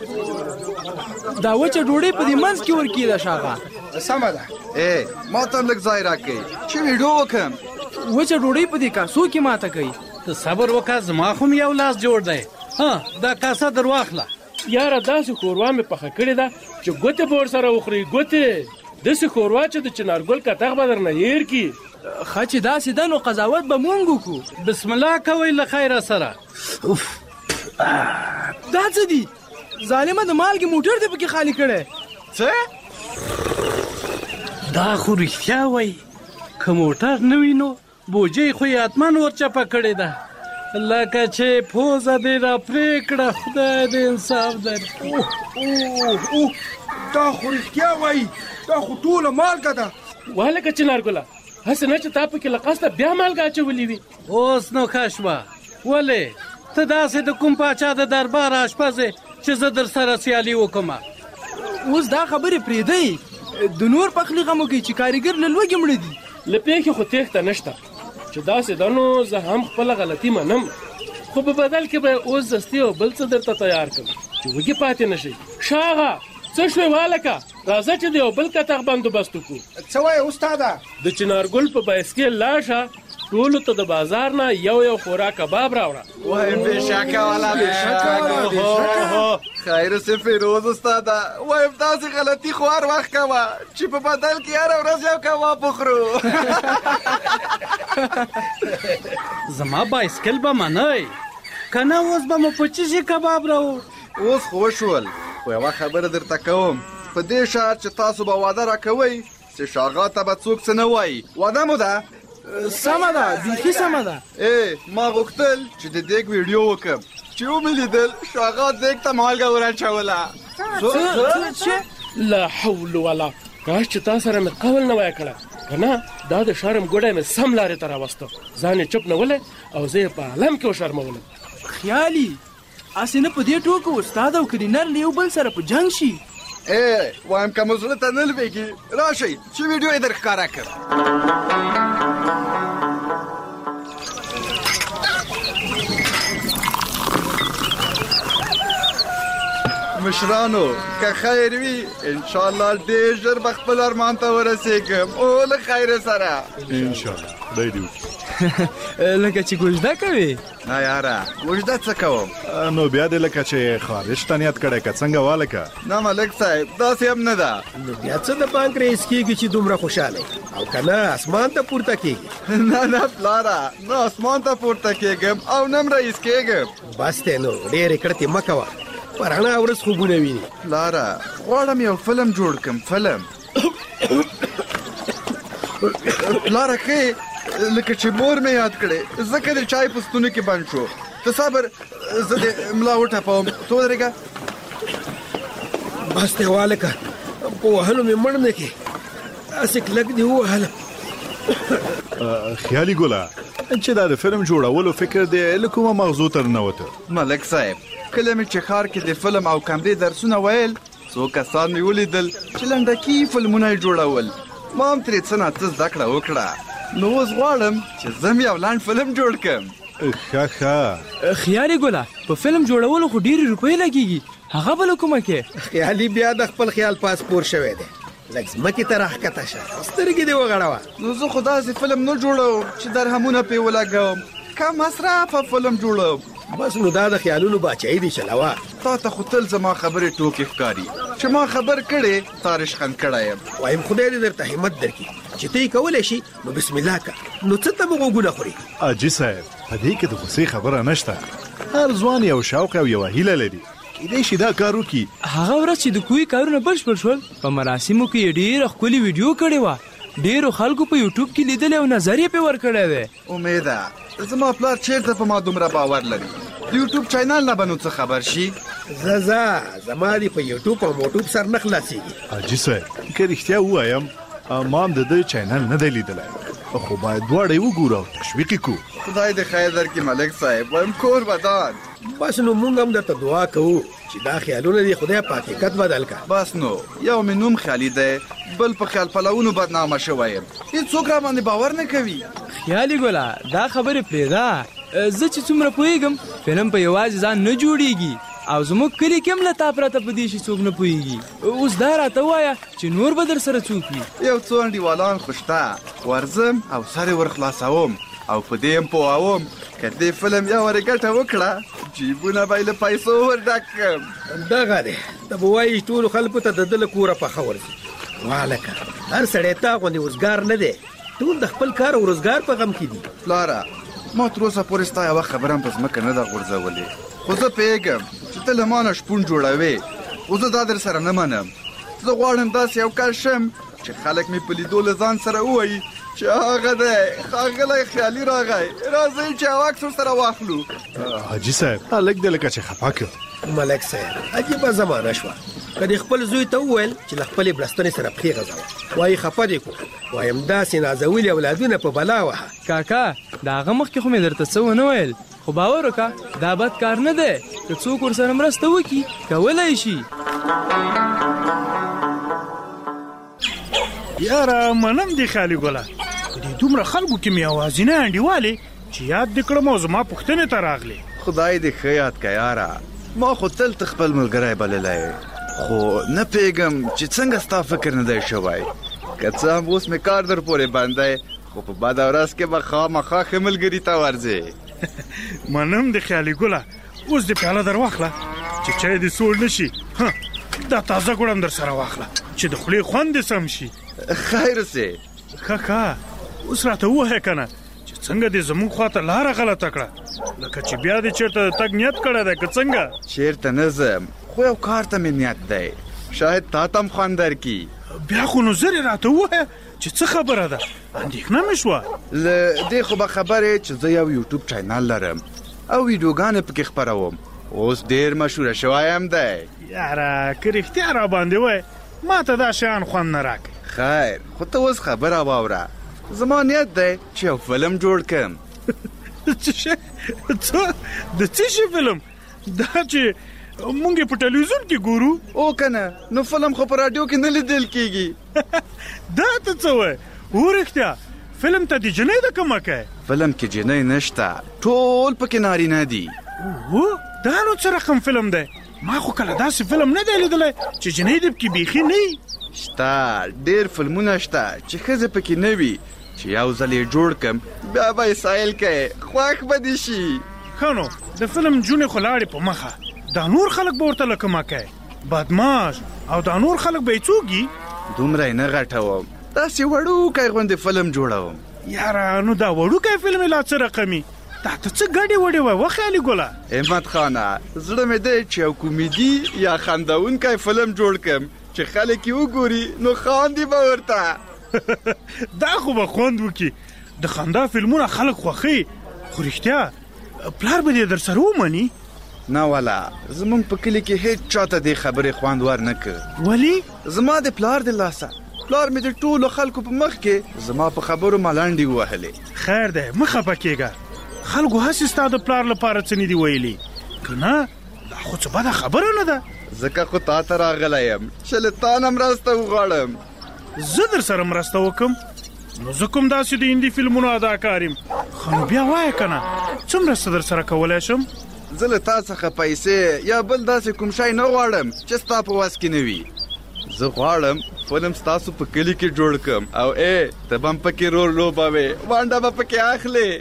دا وچه ډوډۍ په دې منځ کې ورکېده شاغه سمه ده ای ما ته هم لږ ځای راکړئ چې ویډیو وکړم وچه ډوډۍ په دې کاسو کې ماته کوي ته صبر وکړه زما خو یو لاس جوړ دی ها دا کاسه در واخله یاره داسې ښوروا مې پخه کړې ده چې ګوتې به ورسره وخوري ګوتې داسې ښوروا چې د چنارګل کتغ به درنه هېر کړي ښه چې داسې ده نو قضاوت به مونږ وکړو بسم الله کوئ له خیره سره دا څه دي ظالمه د مالګې موټر دې پکې خالي کړی څه دا خو رښتیا وایي که موټر نه وي نو بوجۍ خو یې حتمن ورچپه کړې ده لکه چې پوزه دې را پرې کړه خدای دې انصاف درکړي دا خو رښتیا وایي دا خو ټوله مالګه ده وهلکه چنارګله هسې نه چې تا پکې له قصده بیا مالګه اچولې وي اوس نو ښه شوه ولې ته داسې د کوم پاچا د دربار اشپز چې زه در سره سیالي وکړم اوس دا خبرې پرېږدئ د نور پخلي غم وکړئ چې کاریګر له لوږې مړه دي له پېښې خو تېښته نشته چې داسې ده نو زه هم خپله غلطي منم خو په بدل کې به اوس دستي او بل څه درته تیار کړم چې وږي پاتې نشي. شاغه څه شوې والکه راځه چې د یو بل کتغ بندوبست وکړو. څه وایې استاده؟ د چنارګل په بایسکل لاشه ټولو ته د بازار نه یو یو خورا کباب راوړه. وای بېشکه والا بېشکه خیر سه فیروز استاده وایم داسې غلطي خو هر وخت کوه چې په بدل کې هره ورځ یو کباب وخورو. زما بایسکل به منئ که نه اوس به مو په چیزې کباب راوړ. اوس خو وشول خو یوه خبره درته کوم په دې شرط چې تاسو به واده راکوئ چې شاغا ته به څوک څه نه وایي. واده مو ده؟ سمه ده بیخي سمه ده. ای ما غوښتل چې د دیګ ویډیو وکړم چې ومې لیدل شاغا دیګ ته مالګه ورچوله. لا حول ولا کاش چې تا سره مې قول نه وای کړی که نه دا د شرم ګوډی مې سم لارې ته راوسته ځان یې چپ نه ولی او زه یې په عالم کې وشرمولم. خیالي هسې نه په دې ټوکو استاد او کلینر له یو بل سره په جنګ شي. ای وایم که مو زړه ته نه لوېږي راشئ چې ویډیو یې در ښکاره کړم. مشرانو که خیر وي انشاءالله ډېر ژر به خپل ارمان ته ورسېږم او له خیره سره انشاءالله خدای دې وکړي. لکه چې ګوژده کوې؟ نه یاره ګوژده څه کوم؟ نو بیا دې لکه چې خارج ته نیت کړی که څنګه والکه؟ نه ملک صاحب داسې هم نه ده. نو بیا څه د بانک رئیس کېږي چې دومره خوشحاله او که نه اسمان ته پورته کېږي؟ نه نه پلاره نه اسمان ته پورته کېږم او نه هم رئیس کېږم. بس دی نو ډېرې کړتې مه کوه په رڼا ورځ خوبونه ویني. پلاره غواړم یو فلم جوړ کړم فلم. پلاره ښې لکه چې مور مې یاد کړې ځکه د چای په ستونو کې بند شو. ته صبر زه د ملا وټپوم ته ودرېږه. بس دی والکه په وهلو مې مړ نه کې هسې کلک دې ووهلم. خیالي ګله چې دا د فلم جوړولو فکر دی له کومه مغزو ته ننوته؟ ملک صاحب کله مې چې ښار کې د فلم او کمرې درسونه ویل څو کسان مې ولیدل چې لنډکي فلمونه یې جوړول. ما هم ترې څه نه څه زده کړه وکړه نو اوس غواړم چې زه هم یو لنډ فلم جوړ کړم. ښه ښه خیالي ګله په فلم جوړولو خو ډېرې روپۍ لګېږي هغه به له کومه کې؟ خیالي بیا د خپل خیال پاسپور شوی دی لږ ځمکې ته راښکته شه سترګې دې وغړوه. نو زه خو داسې فلم نه جوړوم چې درهمونه پرې ولګوم کم مصرفه فلم جوړوم. بس نو دا د خیالونو باچایي دي چلوه. تا ته خو تل زما خبرې ټوکې ښکاري چې ما خبر کړې تا رشخند کړی یم. وایم خدای دې درته همت درکړي چې ته یې کولی شي نو بسم الله که نو څه ته به غوږونه خوري. حاجي صاحب په دې کې د غوسې خبره نشته. هر ځوان یو شوق او یوه هیله لري کیدای شي دا کار وکړي. هغه ورځ چې د کوی کارونه بشپړ شول په مراسمو کې یې ډېره ښکلې ویډیو کړې وه. ډېرو خلکو په یوټیوب کې لیدلې او نظر یې پرې ورکړی دی. امیده زما پلار چېرته په ما دومره باور لري د یوټیوب چینل نه به نو څه خبر شي. زه ځه زما دې په یوټیوب او موټوب سر نه خلاصېږي. حاجي صاحب که رښتیا ووایم ما هم د ده چینل نه دی لیدلی خو باید دواړه یې وګورو او تشویق یې کړو. خدای دې خیر درکړي ملک صاحب وایم کور ودان. بس نو موږ هم درته دعا کوو چې دا خیالونه دې خدای په حقیقت بدل کړه. بس نو یو مې نوم خیالي دی بل په خیال پلوونو بدنامه شوی یم هېڅوک را باندې باور نه کوي. خیالي ګله دا خبرې پرېږده زه چې څومره پوهېږم فلم په یوازې ځان نه جوړېږي او زموږ کلي کې هم له تا پرته په دې شي څوک نه پوهېږي. اوس دا راته ووایه چې نور به در سره څوک وي؟ یو څو انډیوالان خو شته ورځم او سر یې ورخلاصوم او په دې هم پوهوم که دې فلم یو ورې ګټه وکړه جیبونه به یې له پیسو ور ډک کړم. دغه دی ته به وایي ټولو خلکو ته د ده له کوره پخه ورځي. والکه هر سړی تا غوندې وزګار نه دی ټول د خپل کار او روزګار په غم کې دي. پلاره ما تر اوسه پورې ستا یوه خبره هم په ځمکه نه ده غورځولې خو زه پوهېږم چې ته له ما نه شپون جوړوې خو زه دا در سره نه منم. زه غواړم داسې یو کس شم چې خلک مې په لیدو له ځان سره ووایي چې هغه دی ښاغلی خیالي راغی راځئ چې یو عکس ورسره واخلو. حاجي صاحب هلک دی لکه چې خفه کړ. ملک صاحب عجیبه زمانه شوه که دې خپل زوی ته وویل چې له خپلې بړستنې سره پښې غځوه وایي خفه دې کړو وایم داسې نازولي اولادونه په بلا وهه. کاکا د هغه مخکې خو مې درته څه ونه ویل خو باور وکړه دا بد کار نه دی که څوک ورسره مرسته وکړي کولی شي. یاره منم دې خیالي ګله په دې دومره خلکو کې مې اوازینه انډیوالې چې یاد دې کړم او زما پوښتنې ته راغلې. خدای دې ښه یاد کړه یاره. ما خو تل ته خپل ملګری بللی خو نه پوهېږم چې څنګه ستا فکر نه دی شوی. که څه هم اوس مې کار در پورې بندی خو په بده ورځ کې به خامخا ښه ملګري ته ورځې. منم د خیالي ګله. اوس دې پیاله در واخله چې چای دې سوړ نه شي. دا تازه ګوړ هم در سره واخله چې د خولې خوند دې سم شي. خیر سې. ښه ښه اوس راته ووایه که نه چې څنګه دې زموږ خواته لاره غلطه کړه، لکه چې بیا دې چېرته د تګ نیت کړی دی که څنګه؟ چېرته نه ځم خو یو کار ته مې نیت دی، شاید تا ته هم خوند درکړي. بیا خو نو زر یې راته ووایه چې څه خبره ده، اندېښنه مې شوه. له دې خو به خبرې چې زه یو یوټیوب چینل لرم او ویډیوګانې پکې خپروم. اوس ډېر مشهوره شوی هم دی. یاره که رښتیا را باندې وایې ما ته دا شیان خوند نه راکوي. خیر خو ته اوس خبره واوره. زما نیت دی چې یو فلم جوړ کړم. څه شی؟ څه د څه شي فلم؟ دا چې مونږ په ټلویزیون کې ګورو؟ او که نه نو فلم خو په راډیو کې نه لیدل کېږي. دا ته څه وایې؟ هو رښتیا فلم ته د جنۍ د کومه کوې؟ فلم کې جنۍ نشته، ټول پکې نارینه دي. هو دا نو څه رقم فلم دی؟ ما خو کله داسې فلم نه دی لیدلی چې جنۍ دې پکې بیخي نه وي. شته ډېر فلمونه شته چې ښځې پکې نه وي چې یو ځل یې جوړ کړم بیا به یې سایل کوې خوښ به دې شي. ښه نو د فلم جونې خو لاړې په مخه، دا نور خلک به ورته لکه ما کوې بدماش او دا نور خلک به یې څوک وي؟ دومره یې نه غټوم، داسې وړوکی غوندې فلم جوړوم. یاره نو دا وړوکی فلم یې لا څه رقمي؟ دا ته څه ګډې وډې وای وخیالي ګله؟ احمد خانه زړه مې دی چې یو کومیډي یا خندونکی فلم جوړ کړم چې خلک یې وګوري نو خاندي به ورته. دا خو به خوند وکړي. د خندا فلمونه خلک خوښوي خو رښتیا پلار به دې در سره ومني؟ نه والا زمونږ په کلي کې هیڅ چاته دې خبرې خوند ور نه کړ. ولې؟ زما د پلار د لاسه پلار مې د ټولو خلکو په مخ کې زما په خبرو ملنډې ووهلې. خیر دی مه خفه کېږه، خلکو هسې ستا د پلار لپاره څه نه دي ویلي که نه؟ دا خو څه بده خبره نه ده. ځکه خو تا ته راغلی یم چې له تا نه مرسته وغواړم. زه در سره مرسته وکړم؟ نو زه کوم داسې د هندي فلمونو اداکار یم. ښه نو بیا وایه که نه څه مرسته در سره کولی شم؟ زه له تا څخه پیسې یا بل داسې کوم شی نه غواړم چې ستا په وس کې نه وي. زه غواړم فلم ستاسو په کلي کې جوړ کړم او ای ته به هم پکې رول لوبوې، ونډه به پکې اخلې.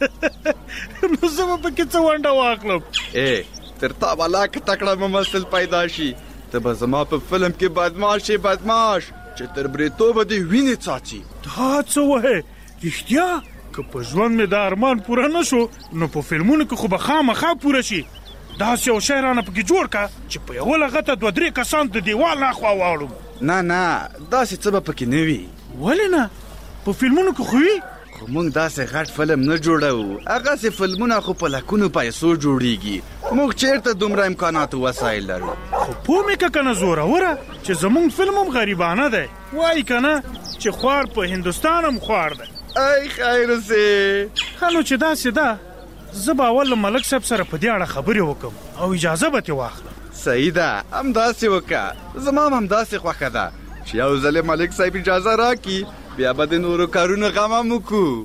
نو زه به پکې څه ونډه واخلم؟ ای تر تا والا که تکړه ممثل پیدا شي ته به زما په فلم کې بدماش یې بدماش چې تر بریتوبه دې وینې څاڅي. دا څه وایې رښتیا؟ که په ژوند مې دا ارمان پوره نه شو نو په فلمونو کې خو به خامخا پوره شي. داسې یو شی رانه پکې جوړ که چې په یوه لغته دوه درې کسان د دیوال ناخوا واړم. نه نه داسې څه به پکې نه وي. ولې نه؟ په فلمونو کې خو وي. خو موږ داسې غټ فلم نه جوړوو، هغسې فلمونه خو په لکونو پیسو جوړیږي. موږ چېرته دومره امکاناتو وسایل لرو. خو پوه مې که که نه زوروره چې زموږ فلم هم غریبانه دی. وایي که نه چې خوار په هندوستان هم خوار دی. ای خیر سې. ښه نو چې داسې ده زه به اول له ملک صاحب سره په دې اړه خبرې وکړم او اجازه به ترې واخلم. صحیح ده همداسې وکړه. زما هم همداسې خوښه ده چې یو ځل ملک صاحب اجازه راکړي بیا به د نورو کارونو غم هم وکړو.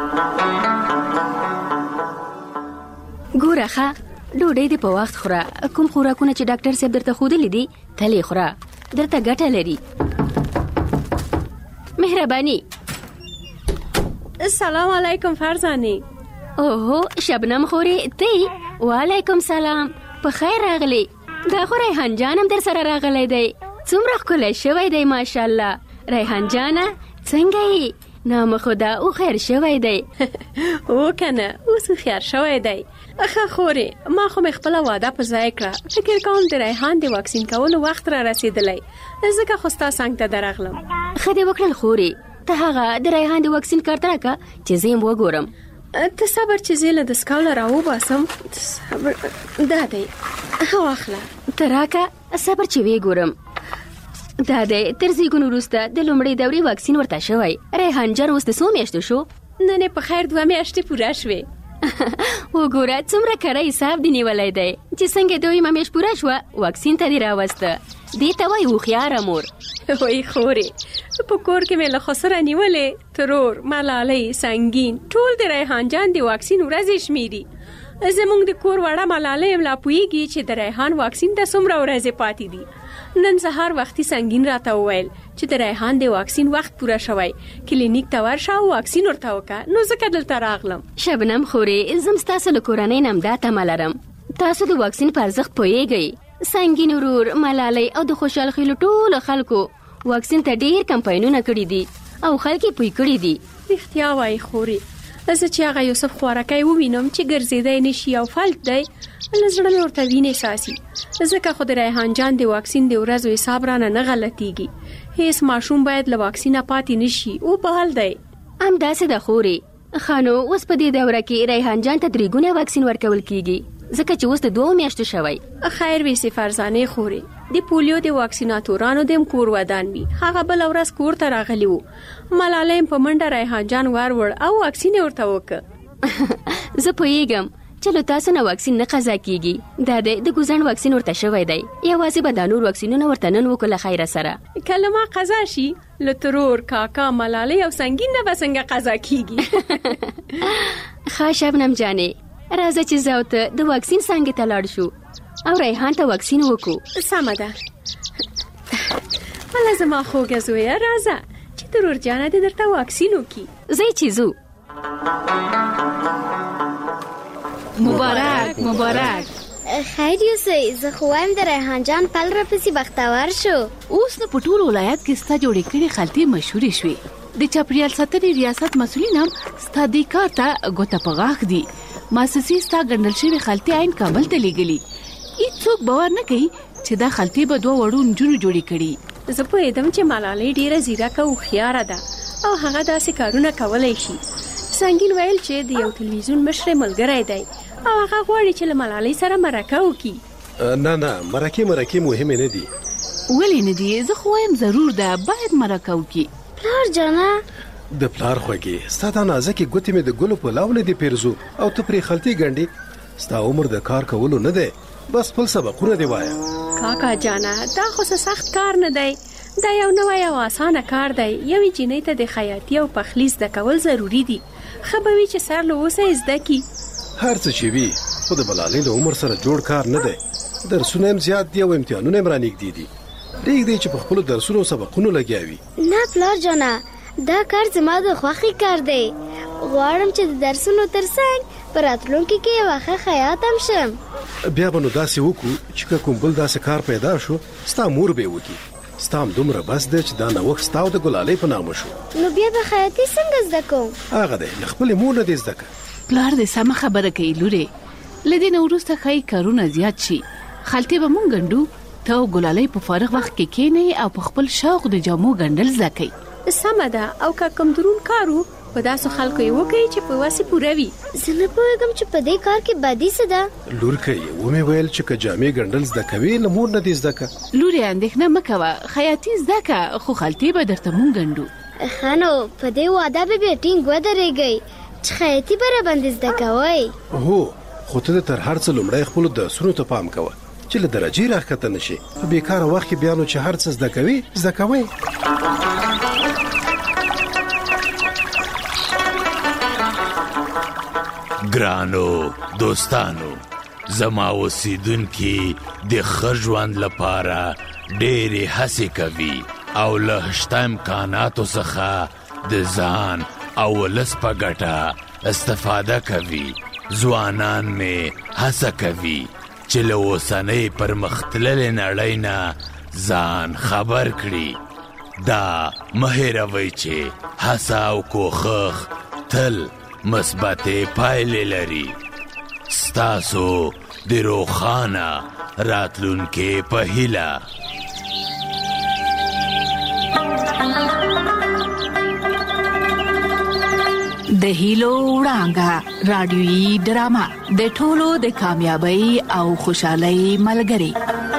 ګوره ښه ډوډۍ دې په وخت خوره. کوم خوراکونه چې ډاکټر صاحب درته ښودلي دي تل یې خوره، درته ګټه لري. مهرباني. السلام علیکم فرزانې. اوهو شبنم خورې تی؟ وعلیکم سلام، په خیر راغلی. دا خو ریحان جان هم در سره راغلی دی، څومره ښکلی شوی دی ماشاءالله. ریحان جانه څنګه یې؟ نام خدا او خیر شوی دی. او کنه اوس خیر شوی دی. ښه خورې ما خو مې خپله واده په ځای کړه. فکر کوم د ریحان د واکسین کولو وخت را رسېدلی، ځکه خو ستا څنګ ته درغلم. ښه دې وکړل خورې. ته هغه د ریحان د واکسین کارت راکړه چې زه یې وګورم. ته صبر چې زه له دستکاله راوباسم. صبر دا دی واخله. ته راکړه صبر چې ویې ګورم. دا دی تر زیږون وروسته د لومړۍ دورې واکسین ورته شوی. ریحان جان اوس د څو میاشتو شو؟ نن یې په خیر دوه میاشتې پوره شوې. وګوره څومره کره حساب دی نیولی دی چې څنګه دویمه میاشت پوره شوه واکسین ته دې راوسته. دې ته وایي هوښیاره مور. وایي خورې په کور کې مې له خسره نیولې ترور ملالۍ سنګین ټول د ریحان جان د واکسین ورځې شمیري. زمونږ د کور وړه ملالۍ هم لا پوهېږي چې د ریحان واکسین ته څومره ورځې پاتې دي. نن سهار وختي سنگین راته وویل چې د ریحان د واکسین وخت پوره شوی، کلینیک ته ورشه او واکسین ورته وکړه. نو ځکه دلته راغلم. شبنم خورې، زم ستاسو له کورنۍ نه هم دا تمه لرم. تاسو د واکسین په ارزښت پوهېږئ. سنگین ورور، ملالۍ او د خوشحال خیلو ټولو خلکو واکسین ته ډېر کمپاینونه کړي دي او خلک یې پوه کړي دي. رښتیا وایي خورې، زه چې هغه یوسف خوارکی ووینم چې ګرځېدی نه شي او فلج دی، له زړه مې ورته وینې ساسي. ځکه خو د ریحان جان د واکسین د ورځو حساب رانه نه غلطیږي. هیڅ ماشوم باید له واکسینه پاتې نه شي. او بهال دی همداسې ده خورې. خانو، اوس په دې دوره کې ریحان جان ته درې ګونه واکسین ورکول کیږي، ځکه چې اوس د دوه میاشتو شوی. خیر وي سي فرزانې خورې، د پولیو د واکسیناتورانو د کور ودان وي. هغه بل ورځ کور ته راغلی وو. ملالۍ په منډه ریحان جان وروړ او واکسین ورته وکړ. زه پوهېږم چې له تاسو نه واکسین نه قضا کیږي. دا د ګوزڼ واکسین ورته شوی دی. یوازې به دا نور واکسینونه ورته نن وکړو له خیره سره. کله ما قضا شي له ترور، کاکا، ملالۍ او سنگین نه به څنګه قضا کیږي. ښه شبنم جانې، راځه چې زه او ته د واکسین څانګې ته لاړ شو او ریحان ته واکسین وکړو. سمه ده. هله زما خوږه زویه، راځه چې ترور جانه دې درته واکسین وکړي. ځئ چې ځو. مبارک مبارک. خیر یوسئ، زه خو وایم د ریحان جان پل راپسې بختور شو. اوس نو په ټول ولایت کې ستا جوړې کړې خلطې مشهورې شوې. د چاپریال ساتنې ریاست مسؤلین هم ستا دې کار ته ګوته په غاښ دي. مؤسسې ستا ګڼل شوې خلطې عین کابل ته لیږلي. هیڅوک باور نه کوي چې دا خلطې به دوه وړو نجونو جوړې کړي. زه پوهېدم چې ملالۍ ډېره ځیرکه او هوښیاره ده او هغه داسې کارونه کولی شي. سنگین ویل چې د یو تلویزیون مشر ملګری دی او هغه غواړي چې له ملالۍ سره مرکه وکړي. نه نه، مرکې مرکې مهمې نه دي. ولې نه دي؟ زه خو وایم ضرور ده، باید مرکه وکړي. پلار جانه، د پلار خوږې، ستا دا نازکې ګوتې مې د ګلو په لاو نه دي پیرزو او ته پرې خلطې ګنډې. ستا عمر د کار کولو نه دی، بس خپل سبقونه دې وایه. کاکا جانه، دا خو څه سخت کار نه دی. دا یو نوی او اسانه کار دی. یوې جینۍ ته د خیاطي او پخلي زده کول ضروري دي. ښه به وي چې سر له اوسه یې زده کړي. هر څه چې وي، خو د ملالۍ له عمر سره جوړ کار نه دی. درسونه هم زیات دي او امتحانونه هم رانږدې دي. پرېږدئ چې په خپلو درسونو او سبقونو لګیا وي. نه پلار جانه، دا کار زما د خوښې کار دی. غواړم چې د درسونو ترڅنګ په راتلونکي کې یوه ښه خیاط هم شم. بیا به نو داسې وکړو چې که کوم بل داسې کار پیدا شو، ستا مور به یې وکړي. ستا هم دومره بس دی چې دا نوښت ستا او د ګلالۍ په نامه شو. نو بیا به خیاطي څنګه زده کوم؟ هغه دی، له خپلې مور نه دې زده کړه. پلار دې سمه خبره کوي لورې. له دې نه وروسته ښایي کارونه زیات شي. خلطې به مونږ ګنډو، ته او ګلالۍ په فارغ وخت کې کښېنئ او په خپل شوق د جامو ګنډل زده کوئ. سمه ده. او که کوم درون کار و، په داسې خلکو یې وکړئ چې په وسې پوره وي. زه نه پوهېږم چې په دې کار کې بدي څه ده. لورکه یې ومې ویل چې که جامې ګنډل زده کوې، له مور نه دې زده کړه. لورې اندېښنه مه کوه، خیاطي زده کړه، خو خلطې به درته مونږ ګنډو. ښه نو په دې وعده به بیا ټینګ ودرېږئ چې خیاطي به راباندې زده کوئ. هو، خو ته تر هر څه لومړی خپلو درسونو ته پام کوه چې له درجې راښکته نه شي. په بېکاره وخت کې بیا نو چې هر څه زده کوي زده کوئ. ګرانو دوستانو، زما اوسیدونکي د ښه ژوند لپاره ډېرې هڅې کوي او له شته امکاناتو څخه د ځان او ولس په ګټه استفاده کوي. ځوانان مې هڅه کوي چې له اوسنۍ پرمختللې نړۍ نه ځان خبر کړي. دا مه هېروئ چې هڅه او کوښښ تل مثبتې پایلې لري. ستاسو د روښانه راتلونکي په هیله. د هیلو وړانګه رادیویي ډرامه د ټولو د کامیابی او خوشحالۍ ملګری.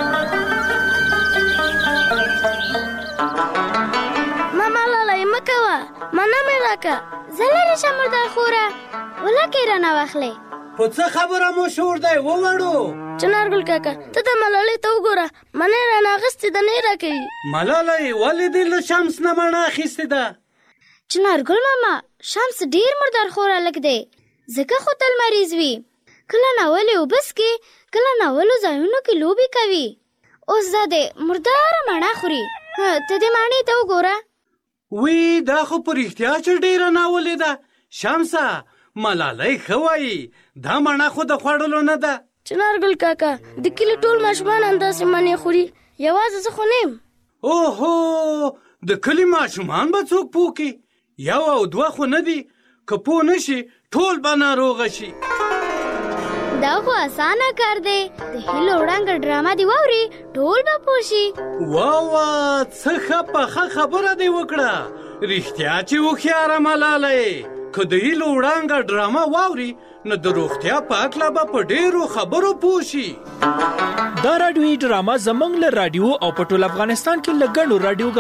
ماما لاله مکوه، منه مې راکه، زه لرې شم مردار خوره، ولکې رانه واخلې. په څه خبره مو شور دی ووړو؟ چنارګل کاکا، ته د ملالۍ ته وګوره، منه رانه اخیستې ده، نه یې راکوي. ملالۍ ولې دې له شمس نه مڼه اخیستې ده؟ چنارګل ماما، شمس ډېر مردار خوره هلک دی، ځکه خو تل مریض وي. کله ناولې وبس کې کله ناولو ځایونو کې لوبې کوي. اوس دا د مرداره مڼه خوري. ته دې مڼې ته وګوره. وی دا خو په رښتیا چې ډېره ناولې ده. شمسه ملالۍ ښه وایي دا مڼه خو د خوړلو نه ده. چنارګل کاکا د کلي ټول ماشومان همداسې مڼې خوري، یوازې زه خو نه یم. اوهو د کلي ماشومان به څوک پوه کړي؟ یو او دوه خو نه دي، که پوه نه شي ټول به ناروغه شي. دا خو اسانه کار دی. د هیلو وړانګه ډرامه دی واوري ټول به پوه شي. واه څه ښه پخه خبره دې وکړه. رښتیا چې هوښیاره ملالۍ، که د هیلو وړانګه ډرامه واوري نو د روغتیا په هکله به په ډېرو خبرو پوه شي. دا راډیویي ډرامه زموږ له راډیو او په ټول افغانستان کې له ګڼو راډیو